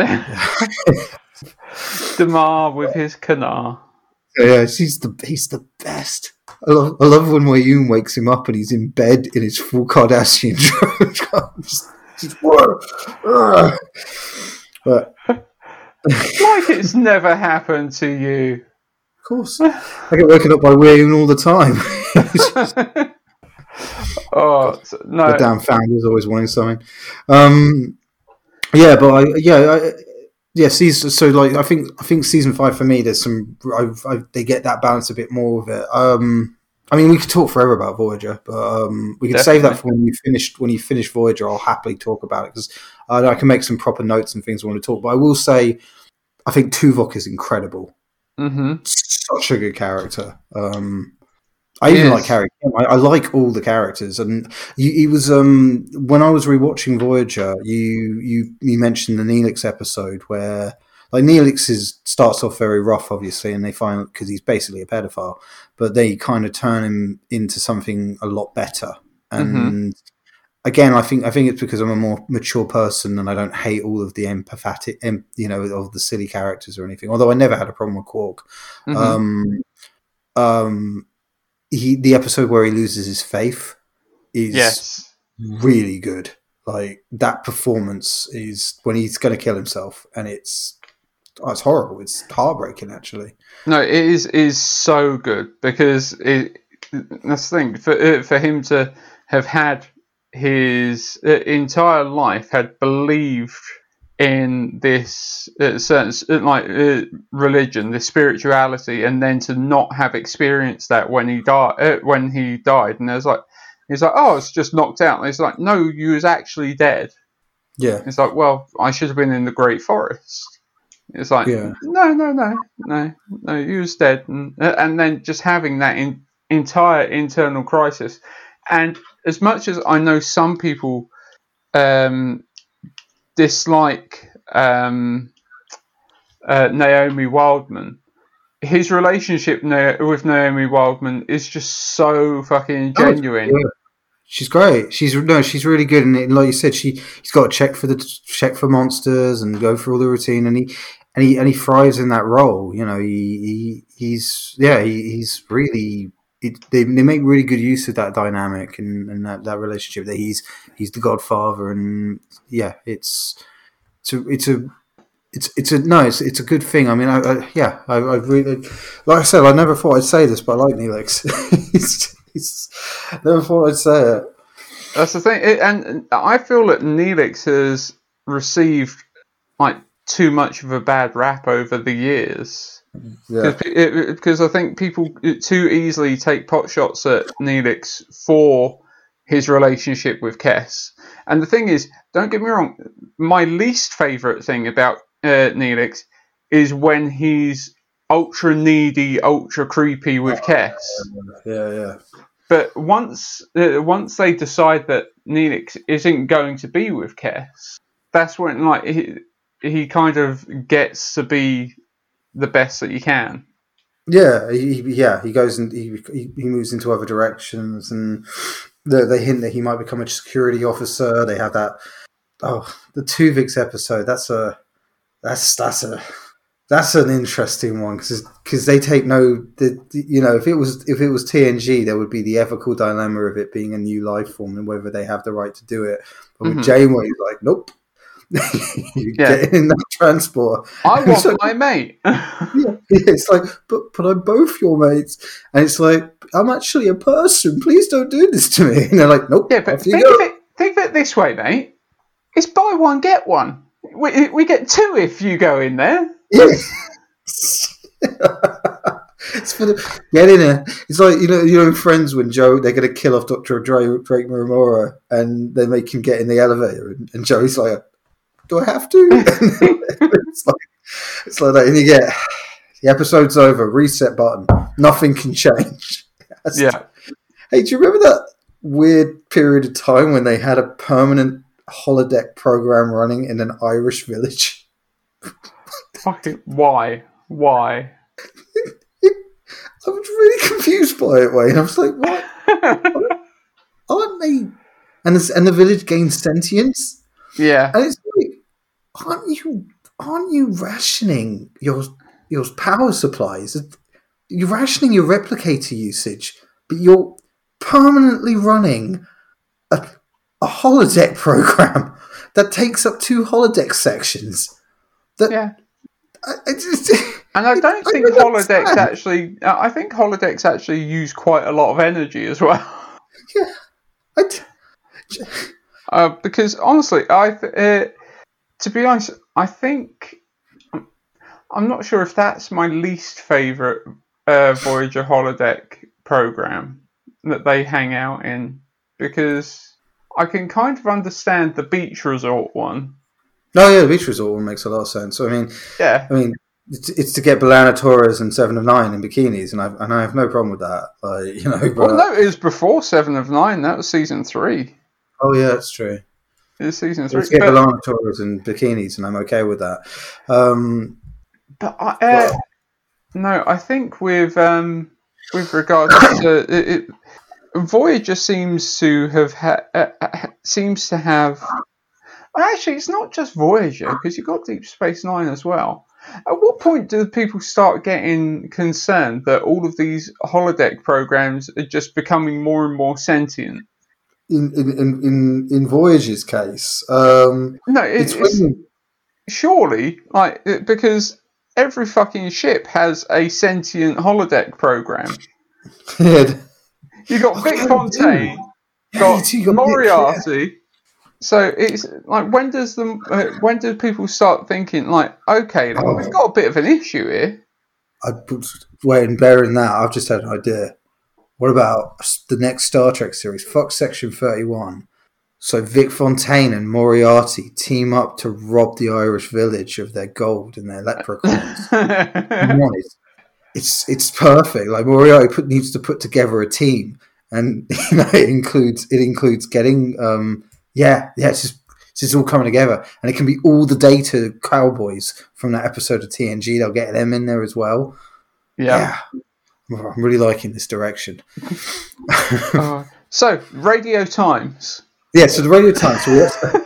Damar with his canar. Yeah, he's the he's the best. I love I love when Wayoon wakes him up and he's in bed in his full Kardashian robe. just, just, whoa. Ugh. But Like it's never happened to you. of course, I get woken up by Wayoon all the time. Oh no! The damn founder's always wanting something. Um, yeah, but I, yeah, I, yeah. Season, so like, I think I think season five for me, there's some. I've, I've, they get that balance a bit more of it. Um, I mean, we could talk forever about Voyager, but um, we could Definitely. save that for when you finished. When you finish Voyager, I'll happily talk about it because I, I can make some proper notes and things I want to talk. But I will say, I think Tuvok is incredible. Mm-hmm. Such a good character. Um, I even Yes. like Harry Kim. I, I like all the characters, and you, he was um, when I was rewatching Voyager. You you you mentioned the Neelix episode where like Neelix is starts off very rough, obviously, and they find because he's basically a pedophile, but they kind of turn him into something a lot better. And again, I think I think it's because I'm a more mature person and I don't hate all of the empathetic, em, you know, of the silly characters or anything. Although I never had a problem with Quark. Mhm. Um, um, he the episode where he loses his faith is Yes. really good. Like that performance is when he's going to kill himself, and it's oh, it's horrible. It's heartbreaking, actually. No, it is is so good because it. That's the thing for uh, for him to have had his uh, entire life had believed in this uh, certain uh, like uh, religion, this spirituality, and then to not have experienced that when he died. Uh, when he died, and there's like he's like, oh, it's just knocked out. And it's like, no, you was actually dead. Yeah, It's like, well, I should have been in the Great Forest. It's like, Yeah. no, no, no, no, no, you was dead, and and then just having that in, entire internal crisis. And as much as I know some people um, dislike um, uh, Naomi Wildman, his relationship na- with Naomi Wildman is just so fucking Oh, genuine. yeah. She's great. She's no, she's really good. And it- like you said, she he's got to check for the check for monsters and go through all the routine, and he and he and he thrives in that role. You know, he, he he's yeah, he, he's really. It, they they make really good use of that dynamic and, and that, that relationship. That he's he's the godfather, and yeah, it's it's a it's a it's it's a no, it's, it's a good thing. I mean, I, I yeah, I, I really like I said, I never thought I'd say this, but I like Neelix. he's, he's, never thought I'd say it. That's the thing, it, and I feel that Neelix has received like too much of a bad rap over the years. Yeah. Because I think people too easily take pot shots at Neelix for his relationship with Kes. And the thing is, don't get me wrong, my least favourite thing about uh, Neelix is when he's ultra needy, ultra creepy with Kes. Yeah, yeah. But once uh, once they decide that Neelix isn't going to be with Kes, that's when like he, he kind of gets to be the best that he can. Yeah, he, yeah, he goes and he he moves into other directions, and they, they hint that he might become a security officer. They have that oh the Tuvix episode. That's a that's that's a that's an interesting one because because they take no the, you know if it was if it was T N G there would be the ethical dilemma of it being a new life form and whether they have the right to do it. But with mm-hmm. Janeway, he's like, nope. you yeah. get in that transport. I want like, my mate. yeah, it's like, but but I'm both your mates, and it's like I'm actually a person. Please don't do this to me. And they're like, nope. Yeah, but think of it. Think of it this way, mate. It's buy one get one. We we get two if you go in there. Yeah. It's for the get in there. It's like you know, you know, in Friends when Joe they're going to kill off Doctor Drake, Drake Murmura, and they make him get in the elevator, and, and Joey's like, "Do I have to?" it's like it's like that, and you get the episode's over. Reset button. Nothing can change. That's yeah. Hey, do you remember that weird period of time when they had a permanent holodeck program running in an Irish village? Fucking why? Why? I was really confused by it, Wayne. I was like, what? Aren't they? And, this, and the village gains sentience? Yeah. And it's like, aren't you aren't you rationing your your power supplies? You're rationing your replicator usage, but you're permanently running a, a holodeck program that takes up two holodeck sections. That, yeah. I, I just... And I don't I think holodecks actually. I think holodecks actually use quite a lot of energy as well. Yeah, I d- uh, because honestly, I uh, to be honest, I think I'm not sure if that's my least favorite uh, Voyager holodeck program that they hang out in, because I can kind of understand the beach resort one. Oh yeah, the beach resort one makes a lot of sense. I mean, yeah, I mean. It's, it's to get B'Elanna Torres and Seven of Nine in bikinis, and I and I have no problem with that. Like, you know, but... well, no, it was before Seven of Nine. That was season three. Oh yeah, that's true. It was season three. Let's get but... B'Elanna Torres in bikinis, and I'm okay with that. Um, but I, uh, but... no, I think with um, with regards to it, it, Voyager seems to have ha- uh, seems to have. Actually, it's not just Voyager, because you've got Deep Space Nine as well. At what point do people start getting concerned that all of these holodeck programs are just becoming more and more sentient? In in in, in Voyager's case, um, no, it, it's, it's when... surely like because every fucking ship has a sentient holodeck program. Yeah. You got Vic Fontaine, yeah, got, you got Moriarty. Vic, yeah. So it's like, when does the uh, when do people start thinking like, okay, then, oh. we've got a bit of an issue here? I wait, and bearing that, I've just had an idea. What about the next Star Trek series, Fox Section thirty-one? So Vic Fontaine and Moriarty team up to rob the Irish village of their gold and their leprechauns. it's it's perfect. Like Moriarty put, needs to put together a team, and you know it includes it includes getting. Um, Yeah, yeah, it's just it's just all coming together, and it can be all the data cowboys from that episode of T N G. They'll get them in there as well. Yeah, yeah. I'm really liking this direction. uh, so, Radio Times. Yeah, so the Radio Times. So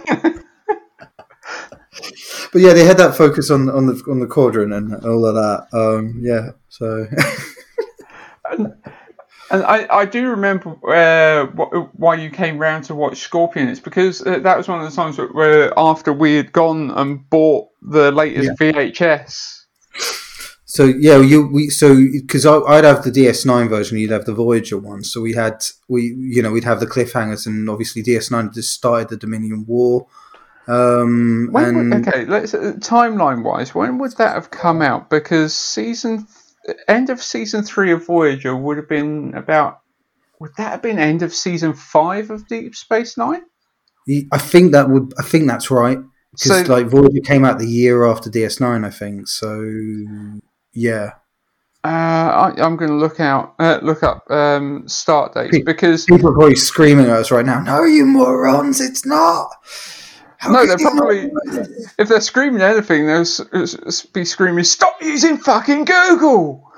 but yeah, they had that focus on on the on the quadrant and all of that. Um, yeah, so. and, And I, I do remember uh, why you came round to watch Scorpion. It's because uh, that was one of the times where after we had gone and bought the latest yeah. V H S. So yeah, you we so because I'd have the D S nine version, you'd have the Voyager one. So we had we you know we'd have the cliffhangers, and obviously D S nine just started the Dominion War. Um, when and would, okay, let's uh, timeline wise, when would that have come out? Because season end of season three of Voyager would have been about. Would that have been end of season five of Deep Space Nine? I think that would. I think that's right. Because So- like Voyager came out the year after D S nine, I think. So yeah. Uh, I, I'm going to look out, uh, look up um, start dates because People are probably screaming at us right now. No, you morons! It's not. How no, can they're you not probably know this? if they're screaming anything, they'll s- s- be screaming, "Stop using fucking Google!"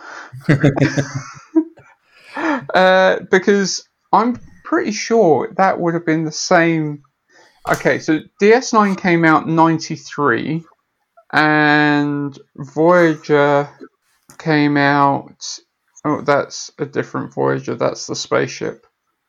uh, because I'm pretty sure that would have been the same. Okay, so D S nine came out in ninety-three, and Voyager came out. Oh, that's a different Voyager. That's the spaceship.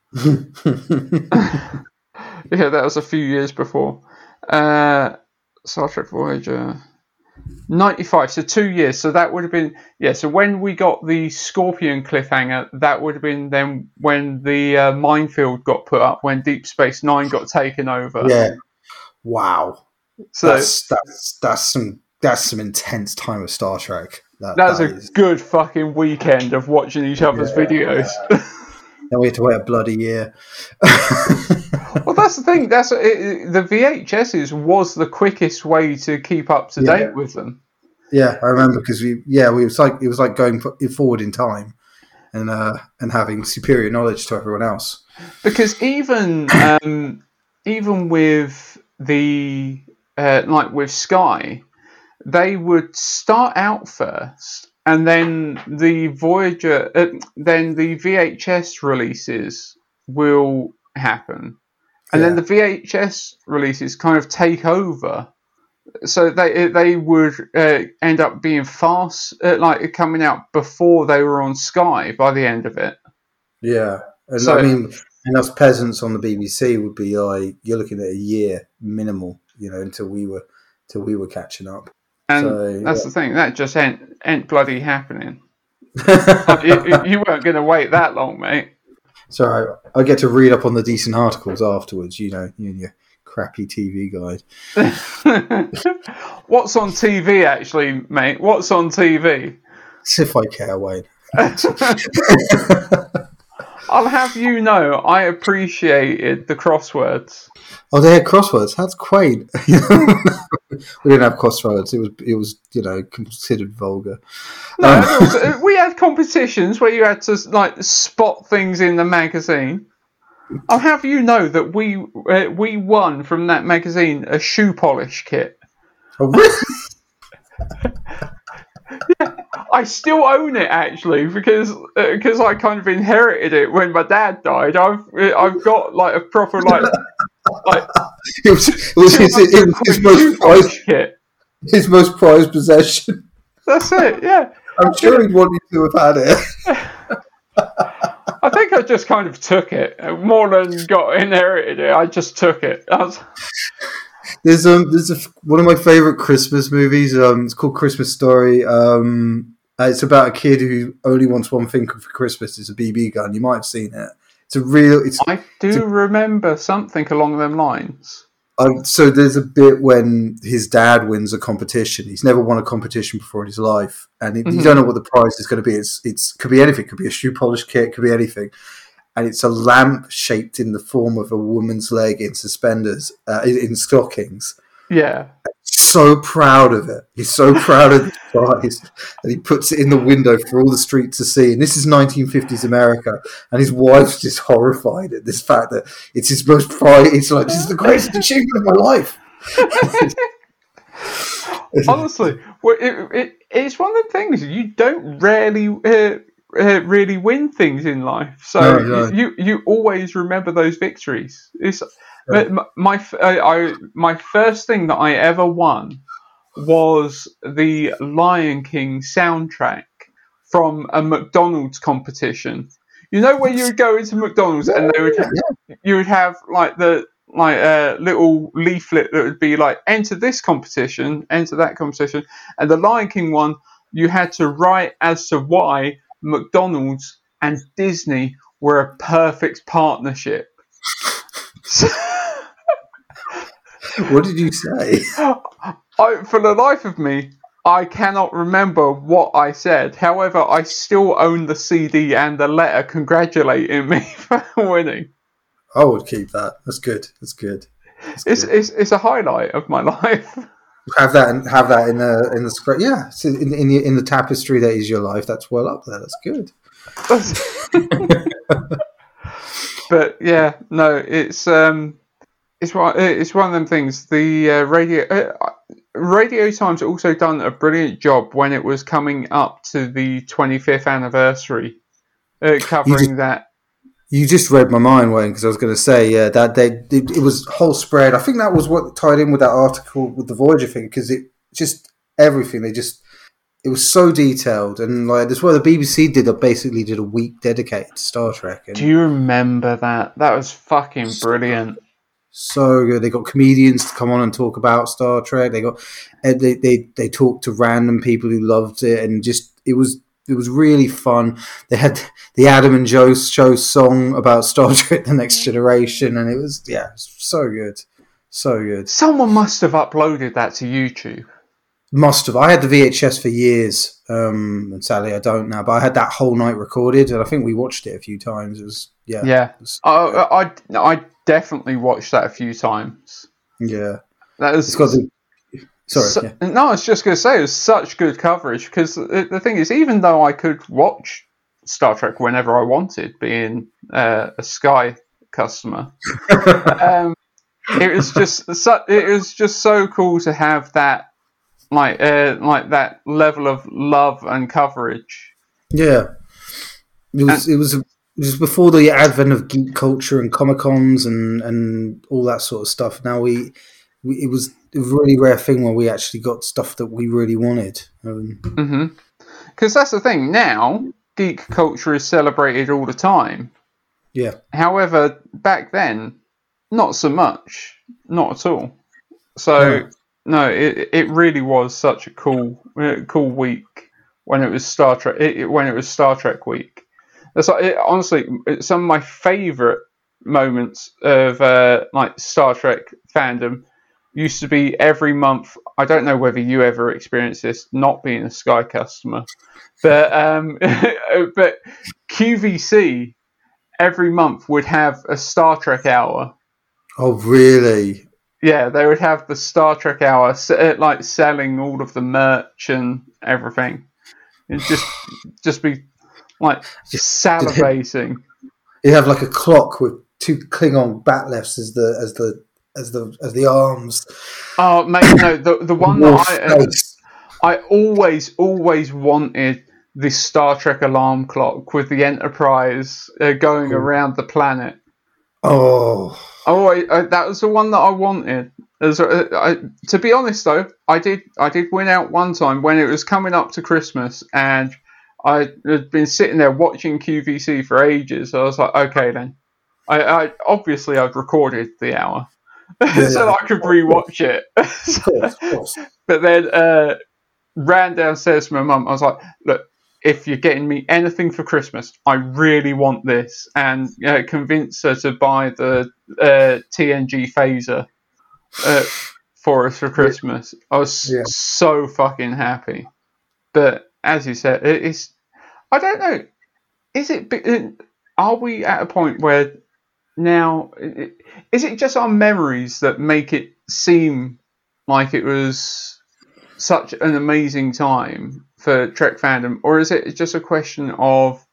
Yeah, that was a few years before. Uh, Star Trek Voyager. ninety-five, so two years. So that would have been... Yeah, so when we got the Scorpion cliffhanger, that would have been then when the uh, minefield got put up, when Deep Space Nine got taken over. Yeah. Wow. So That's that's that's some that's some intense time of Star Trek. That, that was that a is. good fucking weekend of watching each other's Yeah. videos. Then we had to wait a bloody year. Well, that's the thing. That's it, the V H Ss was the quickest way to keep up to Yeah. date with them. Yeah, I remember because we yeah we was like it was like going forward in time, and uh, and having superior knowledge to everyone else. Because even um, even with the uh, like with Sky, they would start out first, and then the Voyager, uh, then the V H S releases will happen, and Yeah. then the V H S releases kind of take over. So they they would uh, end up being fast, uh, like coming out before they were on Sky by the end of it. Yeah, and So- I mean, and us peasants on the B B C would be like you're looking at a year minimal, you know, until we were till we were catching up. And So, that's yeah. the thing, that just ain't, ain't bloody happening. you, you weren't going to wait that long, mate. So I, I get to read up on the decent articles afterwards, you know, you and your crappy T V guide. What's on T V, actually, mate? What's on T V? As if I care, Wayne. I'll have you know, I appreciated the crosswords. Oh, they had crosswords. That's quaint. We didn't have crosswords. It was, it was, you know, considered vulgar. No, Um, it was- uh, we had competitions where you had to like spot things in the magazine. I'll have you know that we uh, we won from that magazine a shoe polish kit. oh, really? I still own it actually because because I kind of inherited it when my dad died. I've I've got like a proper like like It was, it was his, it was his shoe most prized, polish kit. his most prized possession. That's it. Yeah, I'm sure he'd want you to have had it. I think I just kind of took it more than got inherited it. I just took it. I was, There's um, there's a, one of my favorite Christmas movies. Um, it's called Christmas Story. Um, uh, it's about a kid who only wants one thing for Christmas. It's a B B gun. You might have seen it. It's a real. It's I do remember something along them lines. um, so there's a bit when his dad wins a competition. He's never won a competition before in his life, and it, Mhm. you don't know what the prize is going to be. It's it's could be anything. It could be a shoe polish kit. It could be anything. And it's a lamp shaped in the form of a woman's leg in suspenders, uh, in, in stockings. Yeah. So proud of it. He's so proud of the prize. And he puts it in the window for all the street to see. And this is nineteen fifties America. And his wife's just horrified at this fact that it's his most pride. It's like, this is the greatest achievement of my life. Honestly, well, it, it, it's one of the things you don't rarely uh, uh, really win things in life. So No, no. you you always remember those victories. It's Yeah. my my, f- I, I- my first thing that I ever won was the Lion King soundtrack from a McDonald's competition. You know where you would go into McDonald's and they would you would have like the like a uh, little leaflet that would be like enter this competition, enter that competition, and the Lion King one you had to write as to why McDonald's and Disney were a perfect partnership. So, what did you say? I, for the life of me, I cannot remember what I said. However, I still own the C D and the letter congratulating me for winning. I would keep that. That's good. That's good. That's it's, good. it's it's a highlight of my life. Have that and have that in the in the script. Yeah, so in in the, in the tapestry that is your life. That's well up there. That's good. But yeah, no, it's um, it's one it's one of them things. The uh, radio uh, Radio Times also done a brilliant job when it was coming up to the twenty-fifth anniversary, uh, covering you just, that. You just read my mind, Wayne, because I was going to say yeah that they it, it was whole spread. I think that was what tied in with that article with the Voyager thing, because it just everything they just. It was so detailed, and like that's why the B B C did a basically did a week dedicated to Star Trek. And do you remember that? That was fucking brilliant. So good. They got comedians to come on and talk about Star Trek. They got they they they talked to random people who loved it, and just it was it was really fun. They had the Adam and Joe show song about Star Trek: The Next Generation, and it was yeah, it was so good, so good. Someone must have uploaded that to YouTube. Must have. I had the V H S for years, um, and sadly I don't now. But I had that whole night recorded, and I think we watched it a few times. It was yeah, yeah. It was, I, I I definitely watched that a few times. Yeah, that was. It's got the, sorry, so, yeah. No, I was just going to say it was such good coverage because the, the thing is, even though I could watch Star Trek whenever I wanted, being uh, a Sky customer, um, it was just so, it was just so cool to have that. Like, uh, like that level of love and coverage. Yeah, it was. And, it was. It was before the advent of geek culture and Comic Cons and, and all that sort of stuff. Now we, we, it was a really rare thing where we actually got stuff that we really wanted. Um, mm-hmm. Because that's the thing. Now geek culture is celebrated all the time. Yeah. However, back then, not so much. Not at all. So. Yeah. No, it it really was such a cool uh, cool week when it was Star Trek. It, when it was Star Trek week, that's like, it, honestly some of my favourite moments of uh, like Star Trek fandom used to be every month. I don't know whether you ever experienced this, not being a Sky customer, but um, but Q V C every month would have a Star Trek hour. Oh, really? Yeah, they would have the Star Trek hour, like selling all of the merch and everything. It'd just, just be like just salivating. You have like a clock with two Klingon bat lefts as the as the as the as the arms. Oh, mate, no, the the one that I I always always wanted this Star Trek alarm clock with the Enterprise uh, going oh. around the planet. Oh. Oh, I, I, that was the one that I wanted. As, uh, I, to be honest, though, I did I did win out one time when it was coming up to Christmas, and I had been sitting there watching Q V C for ages. So I was like, okay, then. I, I obviously I'd recorded the hour, yeah, so I could rewatch it. Of course, of course. But then uh, ran downstairs to my mum. I was like, look. If you're getting me anything for Christmas, I really want this, and uh, convince her to buy the uh, T N G phaser uh, for us for Christmas. I was yeah. so fucking happy. But as you said, it's I don't know. Is it? Are we at a point where now? Is it just our memories that make it seem like it was such an amazing time for Trek fandom, or is it just a question of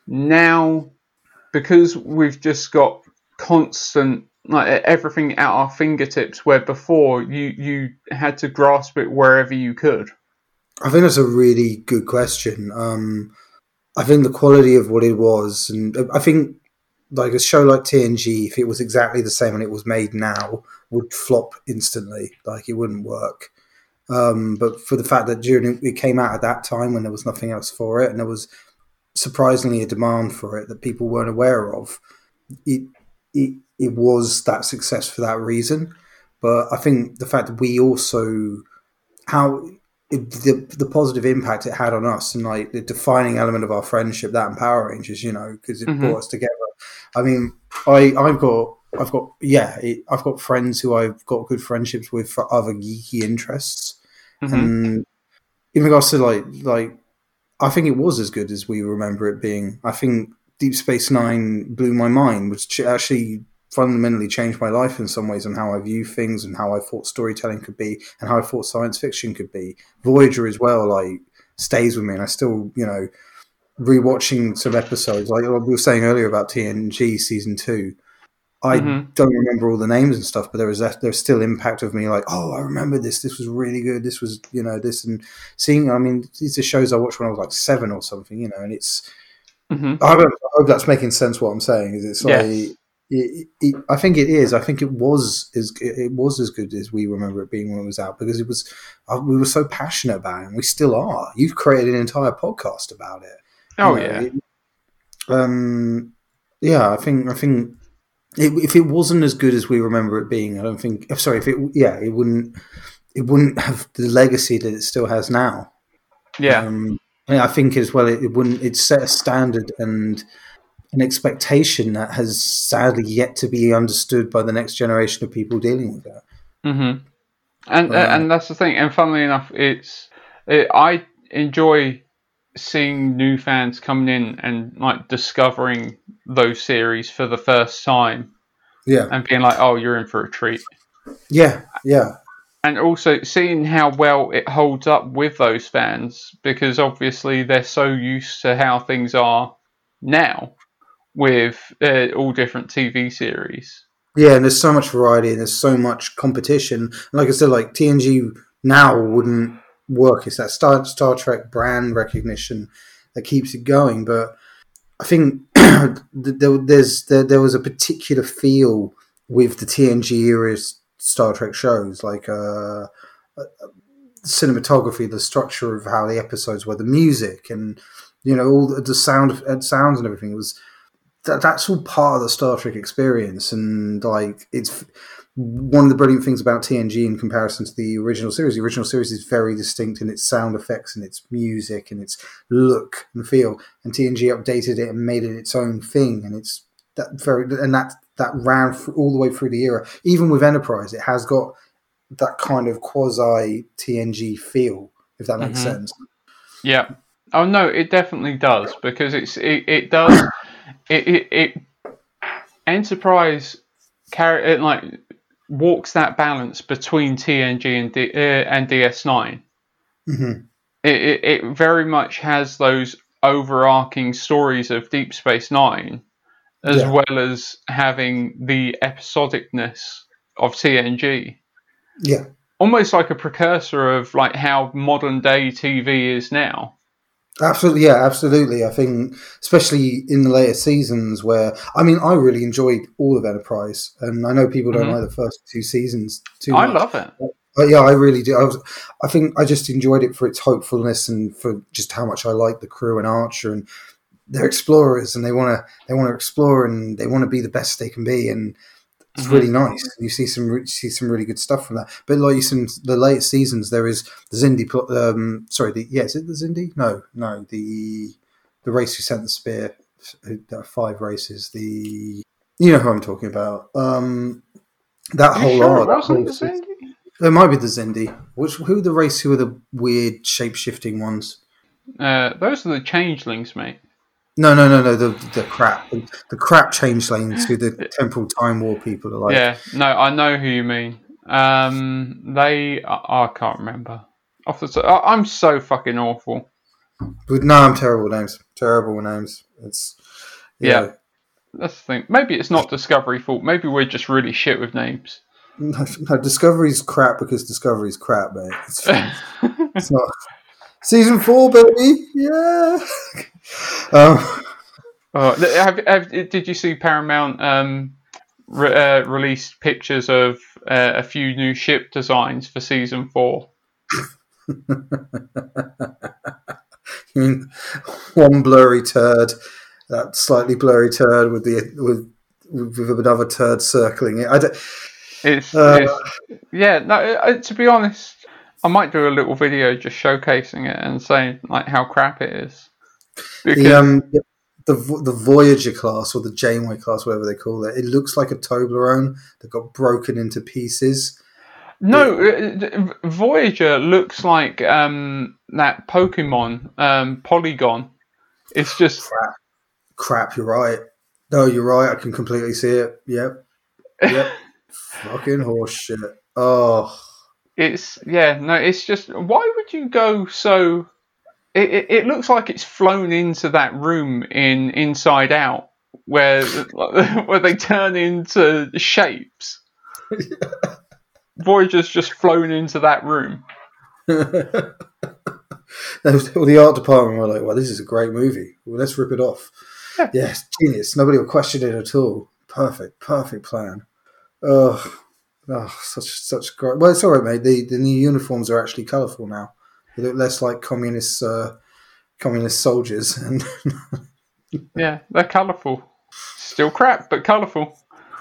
now, because we've just got constant like everything at our fingertips, where before you you had to grasp it wherever you could? I think that's a really good question. Um, I think the quality of what it was, and I think like a show like T N G, if it was exactly the same and it was made now, would flop instantly. Like it wouldn't work. Um, but for the fact that during it came out at that time when there was nothing else for it, and there was surprisingly a demand for it that people weren't aware of, it it it was that success for that reason. But I think the fact that we also how it, the the positive impact it had on us, and like the defining element of our friendship, that and Power Rangers, you know, because it Mhm. brought us together. I mean, I I've got I've got yeah, it, I've got friends who I've got good friendships with for other geeky interests, Mhm. and in regards to like like I think it was as good as we remember it being. I think Deep Space Nine blew my mind, which ch- actually fundamentally changed my life in some ways on how I view things and how I thought storytelling could be and how I thought science fiction could be. Voyager as well, like stays with me, and I still, you know, rewatching some episodes. Like we were saying earlier about T N G season two. I Mhm. don't remember all the names and stuff, but there was that, there's still impact of me like, oh, I remember this. This was really good. This was, you know, this and seeing. I mean, these are shows I watched when I was like seven or something, you know, and it's. Mhm. I hope, I hope that's making sense. What I'm saying is, it's like Yes. it, it, I think it is. I think it was as it was as good as we remember it being when it was out because it was. Uh, we were so passionate about it, and we still are. You've created an entire podcast about it. Oh You know, yeah. it- um, yeah. I think. I think. It, if it wasn't as good as we remember it being, I don't think. I'm sorry, if it, yeah, it wouldn't, it wouldn't have the legacy that it still has now. Yeah. Um, and I think as well, it, it wouldn't. It set a standard and an expectation that has sadly yet to be understood by the next generation of people dealing with that. Mhm. And uh, Uh, and that's the thing. And funnily enough, it's it, I enjoy seeing new fans coming in and like discovering those series for the first time yeah, and being like, "Oh, you're in for a treat." yeah, yeah, And also seeing how well it holds up with those fans because obviously they're so used to how things are now with uh, all different T V series. yeah. And there's so much variety and there's so much competition. And like I said, like T N G now wouldn't work. It's that Star Star Trek brand recognition that keeps it going. But I think there, there's there, there was a particular feel with the T N G era Star Trek shows, like uh, cinematography, the structure of how the episodes were, the music, and you know all the, the sound and sounds and everything. It was that that's all part of the Star Trek experience, and like it's one of the brilliant things about T N G in comparison to the original series. The original series is very distinct in its sound effects and its music and its look and feel, and T N G updated it and made it its own thing, and it's that very and that that ran through, all the way through the era. Even with Enterprise, it has got that kind of quasi T N G feel, if that makes Mhm. sense. Yeah. Oh no, it definitely does because it's it, it does it, it it Enterprise carry it like walks that balance between T N G and D, uh, and D S nine. Mm-hmm. It, it it very much has those overarching stories of Deep Space Nine, as Yeah. well as having the episodicness of T N G. Yeah. Almost like a precursor of like how modern day T V is now. Absolutely, yeah, absolutely. I think, especially in the later seasons, where I mean, I really enjoyed all of Enterprise, and I know people don't Mhm. like the first two seasons too I much. love it. But yeah, I really do. I was, I think I just enjoyed it for its hopefulness and for just how much I like the crew and Archer, and they're explorers, and they want to they want to explore, and they want to be the best they can be, and it's Mhm. really nice. You see some re- see some really good stuff from that. But like you said, the later seasons, there is the Zindi. pl- Um, sorry, the, yeah, is it the Zindi? No, no, the the race who sent the spear. There are five races. The you know who I'm talking about. Um, that You whole sure arc, it that wasn't whole the se- Zindi? It might be the Zindi. Which who are the race who are the weird shape shifting ones? Uh, those are the changelings, mate. No, no, no, no. The the crap, the, the crap changelings who the temporal time war people are like. Yeah, no, I know who you mean. Um, they, I, I can't remember. Off the top, I, I'm so fucking awful. But no, I'm terrible with names. Terrible with names. It's yeah. Yeah. That's the thing. Maybe it's not Discovery fault. Maybe we're just really shit with names. No, no, Discovery's crap because Discovery's crap, mate. It's, it's not season four, baby. Yeah. um, Oh, have, have, did you see Paramount um, re- uh, released pictures of uh, a few new ship designs for season four? one blurry turd, that slightly blurry turd with the with with another turd circling it. I don't, It's, uh, it's yeah. No, uh, to be honest, I might do a little video just showcasing it and saying like how crap it is. Because The um the the Voyager class or the Janeway class, whatever they call it, it looks like a Toblerone that got broken into pieces. no, uh, Voyager looks like um, that Pokemon um, Polygon. It's just Crap, crap. You're right. No, you're right. I can completely see it. Yep, yep. Fucking horse shit. Oh, it's yeah no. It's just why would you go so? It, it, it looks like it's flown into that room in Inside Out, where where they turn into shapes. Voyager's just flown into that room. well, the art department were like, "Well, this is a great movie. Well, let's rip it off." Yeah. Yes, genius. Nobody will question it at all. Perfect, perfect plan. Oh, oh such such great. Well, it's all right, mate. The the new uniforms are actually colourful now. They look less like communist uh, communist soldiers, and Yeah, they're colourful. Still crap, but colourful.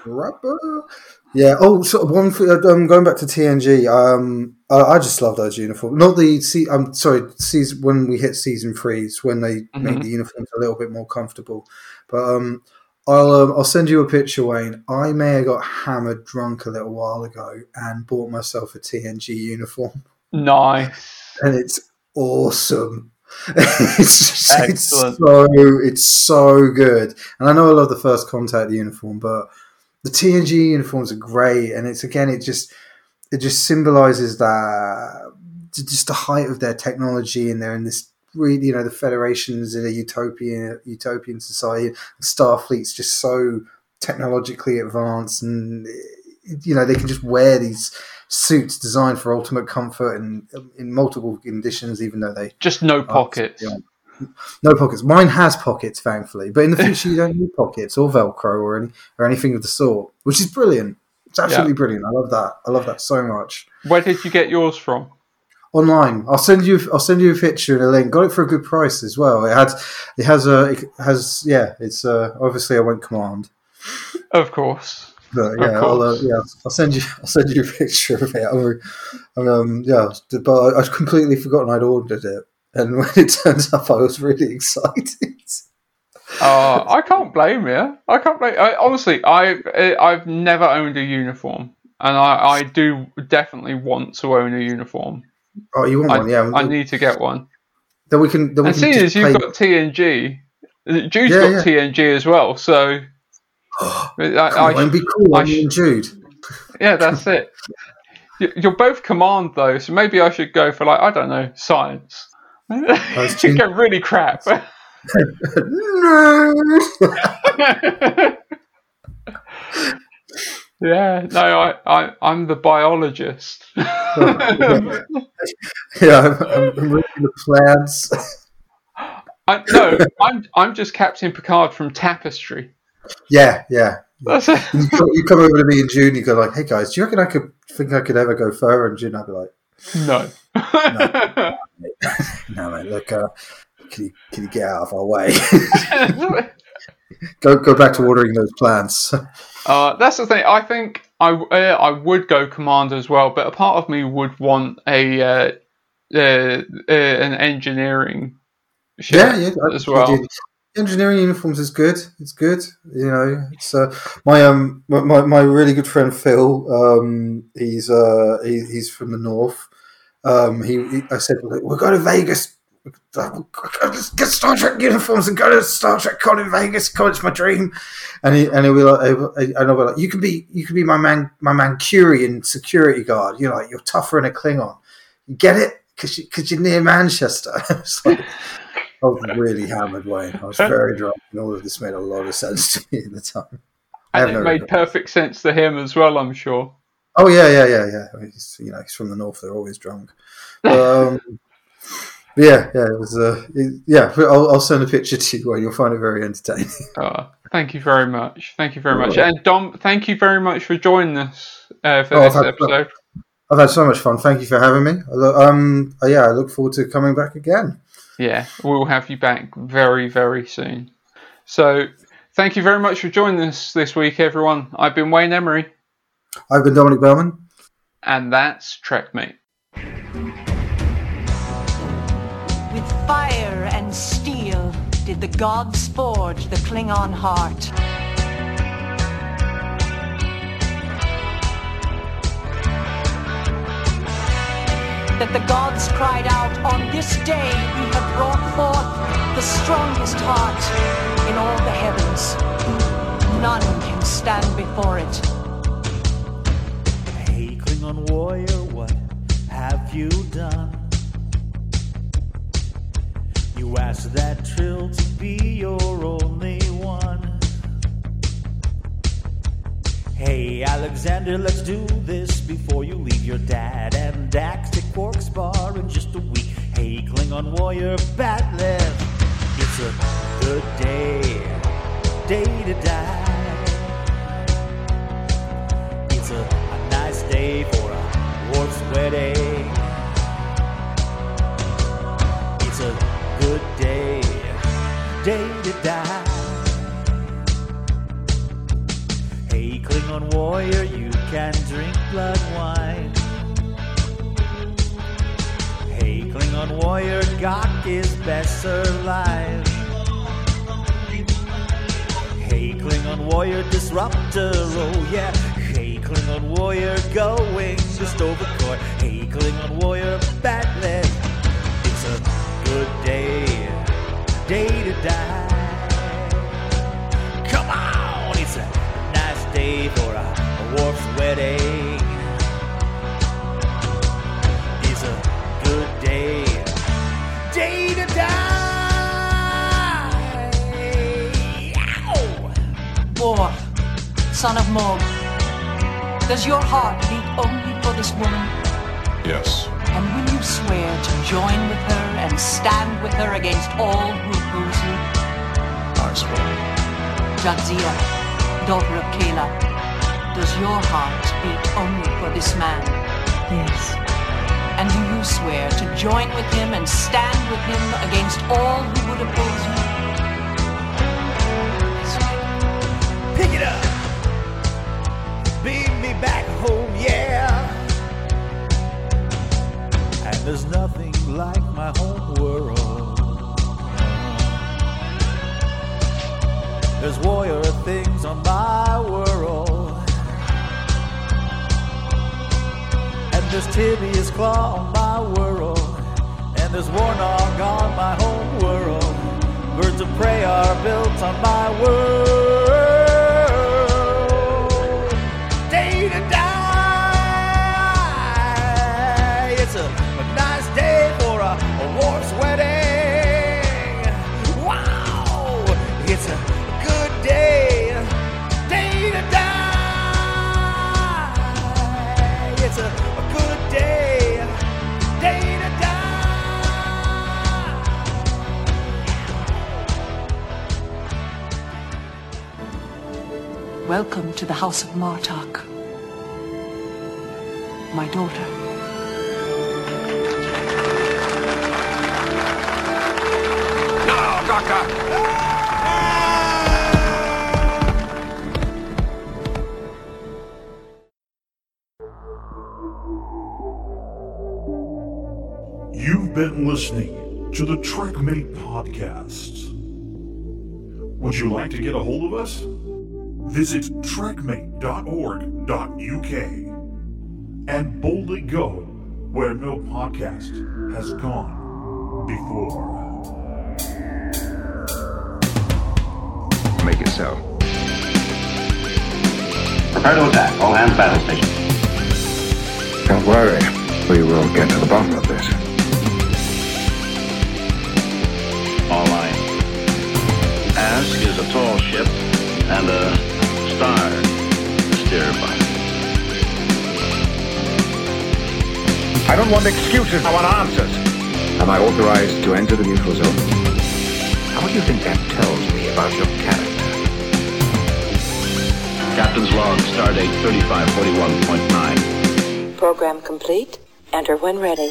yeah. Oh, so one. Um, going back to T N G. Um, I, I just love those uniforms. Not the. Se- I'm sorry. Season when we hit season three, it's when they Mm-hmm. made the uniforms a little bit more comfortable. But um, I'll um, I'll send you a picture, Wayne. I may have got hammered drunk a little while ago and bought myself a T N G uniform, Nice. and it's awesome. it's, just, it's Excellent. so it's so good, and I know I love the First Contact uniform, but the T N G uniforms are great, and it's again it just it just symbolizes that just the height of their technology, and they're in this really you know the Federation's in a utopian utopian society. Starfleet's just so technologically advanced, and you know they can just wear these suits designed for ultimate comfort and in multiple conditions, even though they Just no pockets. yeah. No pockets. Mine has pockets, thankfully, but in the future you don't need pockets or Velcro or any or anything of the sort, which is brilliant. It's absolutely Yeah. brilliant. I love that. I love that so much. Where did you get yours from? Online, I'll send you. I'll send you a picture and a link. Got it for a good price as well. It had. It has a. It has. Yeah. It's. Uh, obviously, I went command. Of course. But yeah, I'll, uh, yeah, I'll send you. I'll send you a picture of it. I'm, I'm, um, yeah, but I'd completely forgotten I'd ordered it, and when it turns up, I was really excited. Uh, I can't blame you. I can't blame. I, honestly, I've I've never owned a uniform, and I, I do definitely want to own a uniform. Oh, you want I, one? Yeah, I need to get one. Then we can. Then we And can seeing just as you've play- got T N G, Jude's Yeah, got yeah. T N G as well, so I, Come I, on, be cool. I I'm sh- and Jude. yeah, that's it. You- You're both command though, so maybe I should go for like I don't know science. was It get really crap. No. Yeah, no, I, I I'm the biologist. yeah, I'm, I'm reading the plans. I, no, I'm I'm just Captain Picard from Tapestry. Yeah, yeah. That's it. You come, you come over to me and Jude, and you go like, "Hey guys, do you reckon I could think I could ever go further?" And Jude and I'd be like, No. "No, mate. Look, uh, can you can you get out of our way? go go back to ordering those plans." Uh, that's the thing. I think I uh, I would go command as well, but a part of me would want a uh, uh, uh, an engineering ship Yeah, yeah. I- as well. I did. Engineering uniforms is good. It's good. You know, it's uh, my um my, my, my really good friend Phil. Um, he's uh he, he's from the north. Um, he, he I said we're going to Vegas. Let's get Star Trek uniforms and go to Star Trek Con in Vegas. God, it's my dream. And he and he'll be like, and I'll be like, you can be you can be my man my Mancunian security guard. You're like you're tougher than a Klingon. You get it? Because you, cause you're near Manchester. It's like, I was really hammered, Wayne. I was very drunk, and all of this made a lot of sense to me at the time. I have And it no made regret. perfect sense to him as well, I'm sure. Oh yeah, yeah, yeah, yeah. I mean, he's, you know, he's from the north. They're always drunk. Um, yeah, yeah. It was. Uh, it- yeah, I'll, I'll send a picture to you, Wayne. You'll find it very entertaining. Uh, thank you very much. Thank you very much. And Dom, thank you very much for joining us uh, for Oh, this I've had- episode. I've had so much fun. Thank you for having me. I lo- Um, uh, yeah, I look forward to coming back again. Yeah, we'll have you back very, very soon. So, thank you very much for joining us this week, everyone. I've been Wayne Emery, I've been Dominic Bellman. and that's Trekmate. With fire and steel did the gods forge the Klingon heart. That the gods cried out, on this day we have brought forth the strongest heart in all the heavens. None can stand before it. Hey, Klingon warrior, what have you done? You asked that Trill to be your only one. Hey, Alexander, let's do this before you leave your dad and Dax to Quark's bar in just a week. Hey, Klingon warrior, Batleth, it's a good day, day to die. It's a, a nice day for a Worf's wedding. It's a good day, day to die. Hey, Klingon warrior, you can drink blood wine. Hey, Klingon warrior, Gok is best alive. Hey, Klingon warrior, disruptor, oh yeah. Hey, Klingon warrior, going just overcourt. Hey, Klingon warrior, Batleth, it's a good day, day to die. Come on, it's a day for a, a Worf's wedding. It's a good day, day to die. Ow! Worf, son of Morg, does your heart beat only for this woman? Yes. And will you swear to join with her and stand with her against all who oppose you? I swear. Jadzia, daughter of Kayla, does your heart beat only for this man? Yes. And do you swear to join with him and stand with him against all who would oppose you? Pick it up, beat me back home, yeah. And there's nothing like my home world. There's warrior things on my world. And there's Tibius Claw on my world. And there's Warnog on my home world. Birds of prey are built on my world. Day to die. It's a, a nice day for a, a Worf's wedding. Wow. It's a day, day to die. It's a, a good day, day to die. Welcome to the House of Martok, my daughter. No, Doctor! You've been listening to the TrekMate Podcast. Would you like to get a hold of us? Visit trekmate dot org dot U K and boldly go where no podcast has gone before. Make it so. Prepare to attack. All hands battle station. Don't worry. We will get to the bottom of this. All right. Ask is a tall ship and a star to steer by. I don't want excuses. I want answers. Am I authorized to enter the neutral zone? Now, what do you think that tells me about your character? Captain's log, stardate thirty-five forty-one point nine. Program complete. Enter when ready.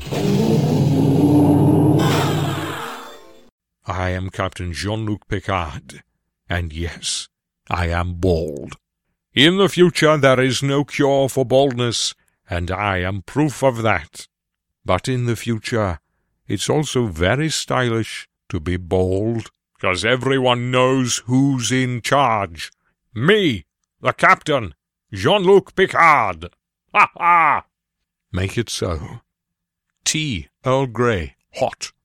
I am Captain Jean-Luc Picard, and yes, I am bald. In the future there is no cure for baldness, and I am proof of that. But in the future, it's also very stylish to be bald, because everyone knows who's in charge. Me, the captain, Jean-Luc Picard. Ha ha! Make it so. Tea, Earl Grey, hot.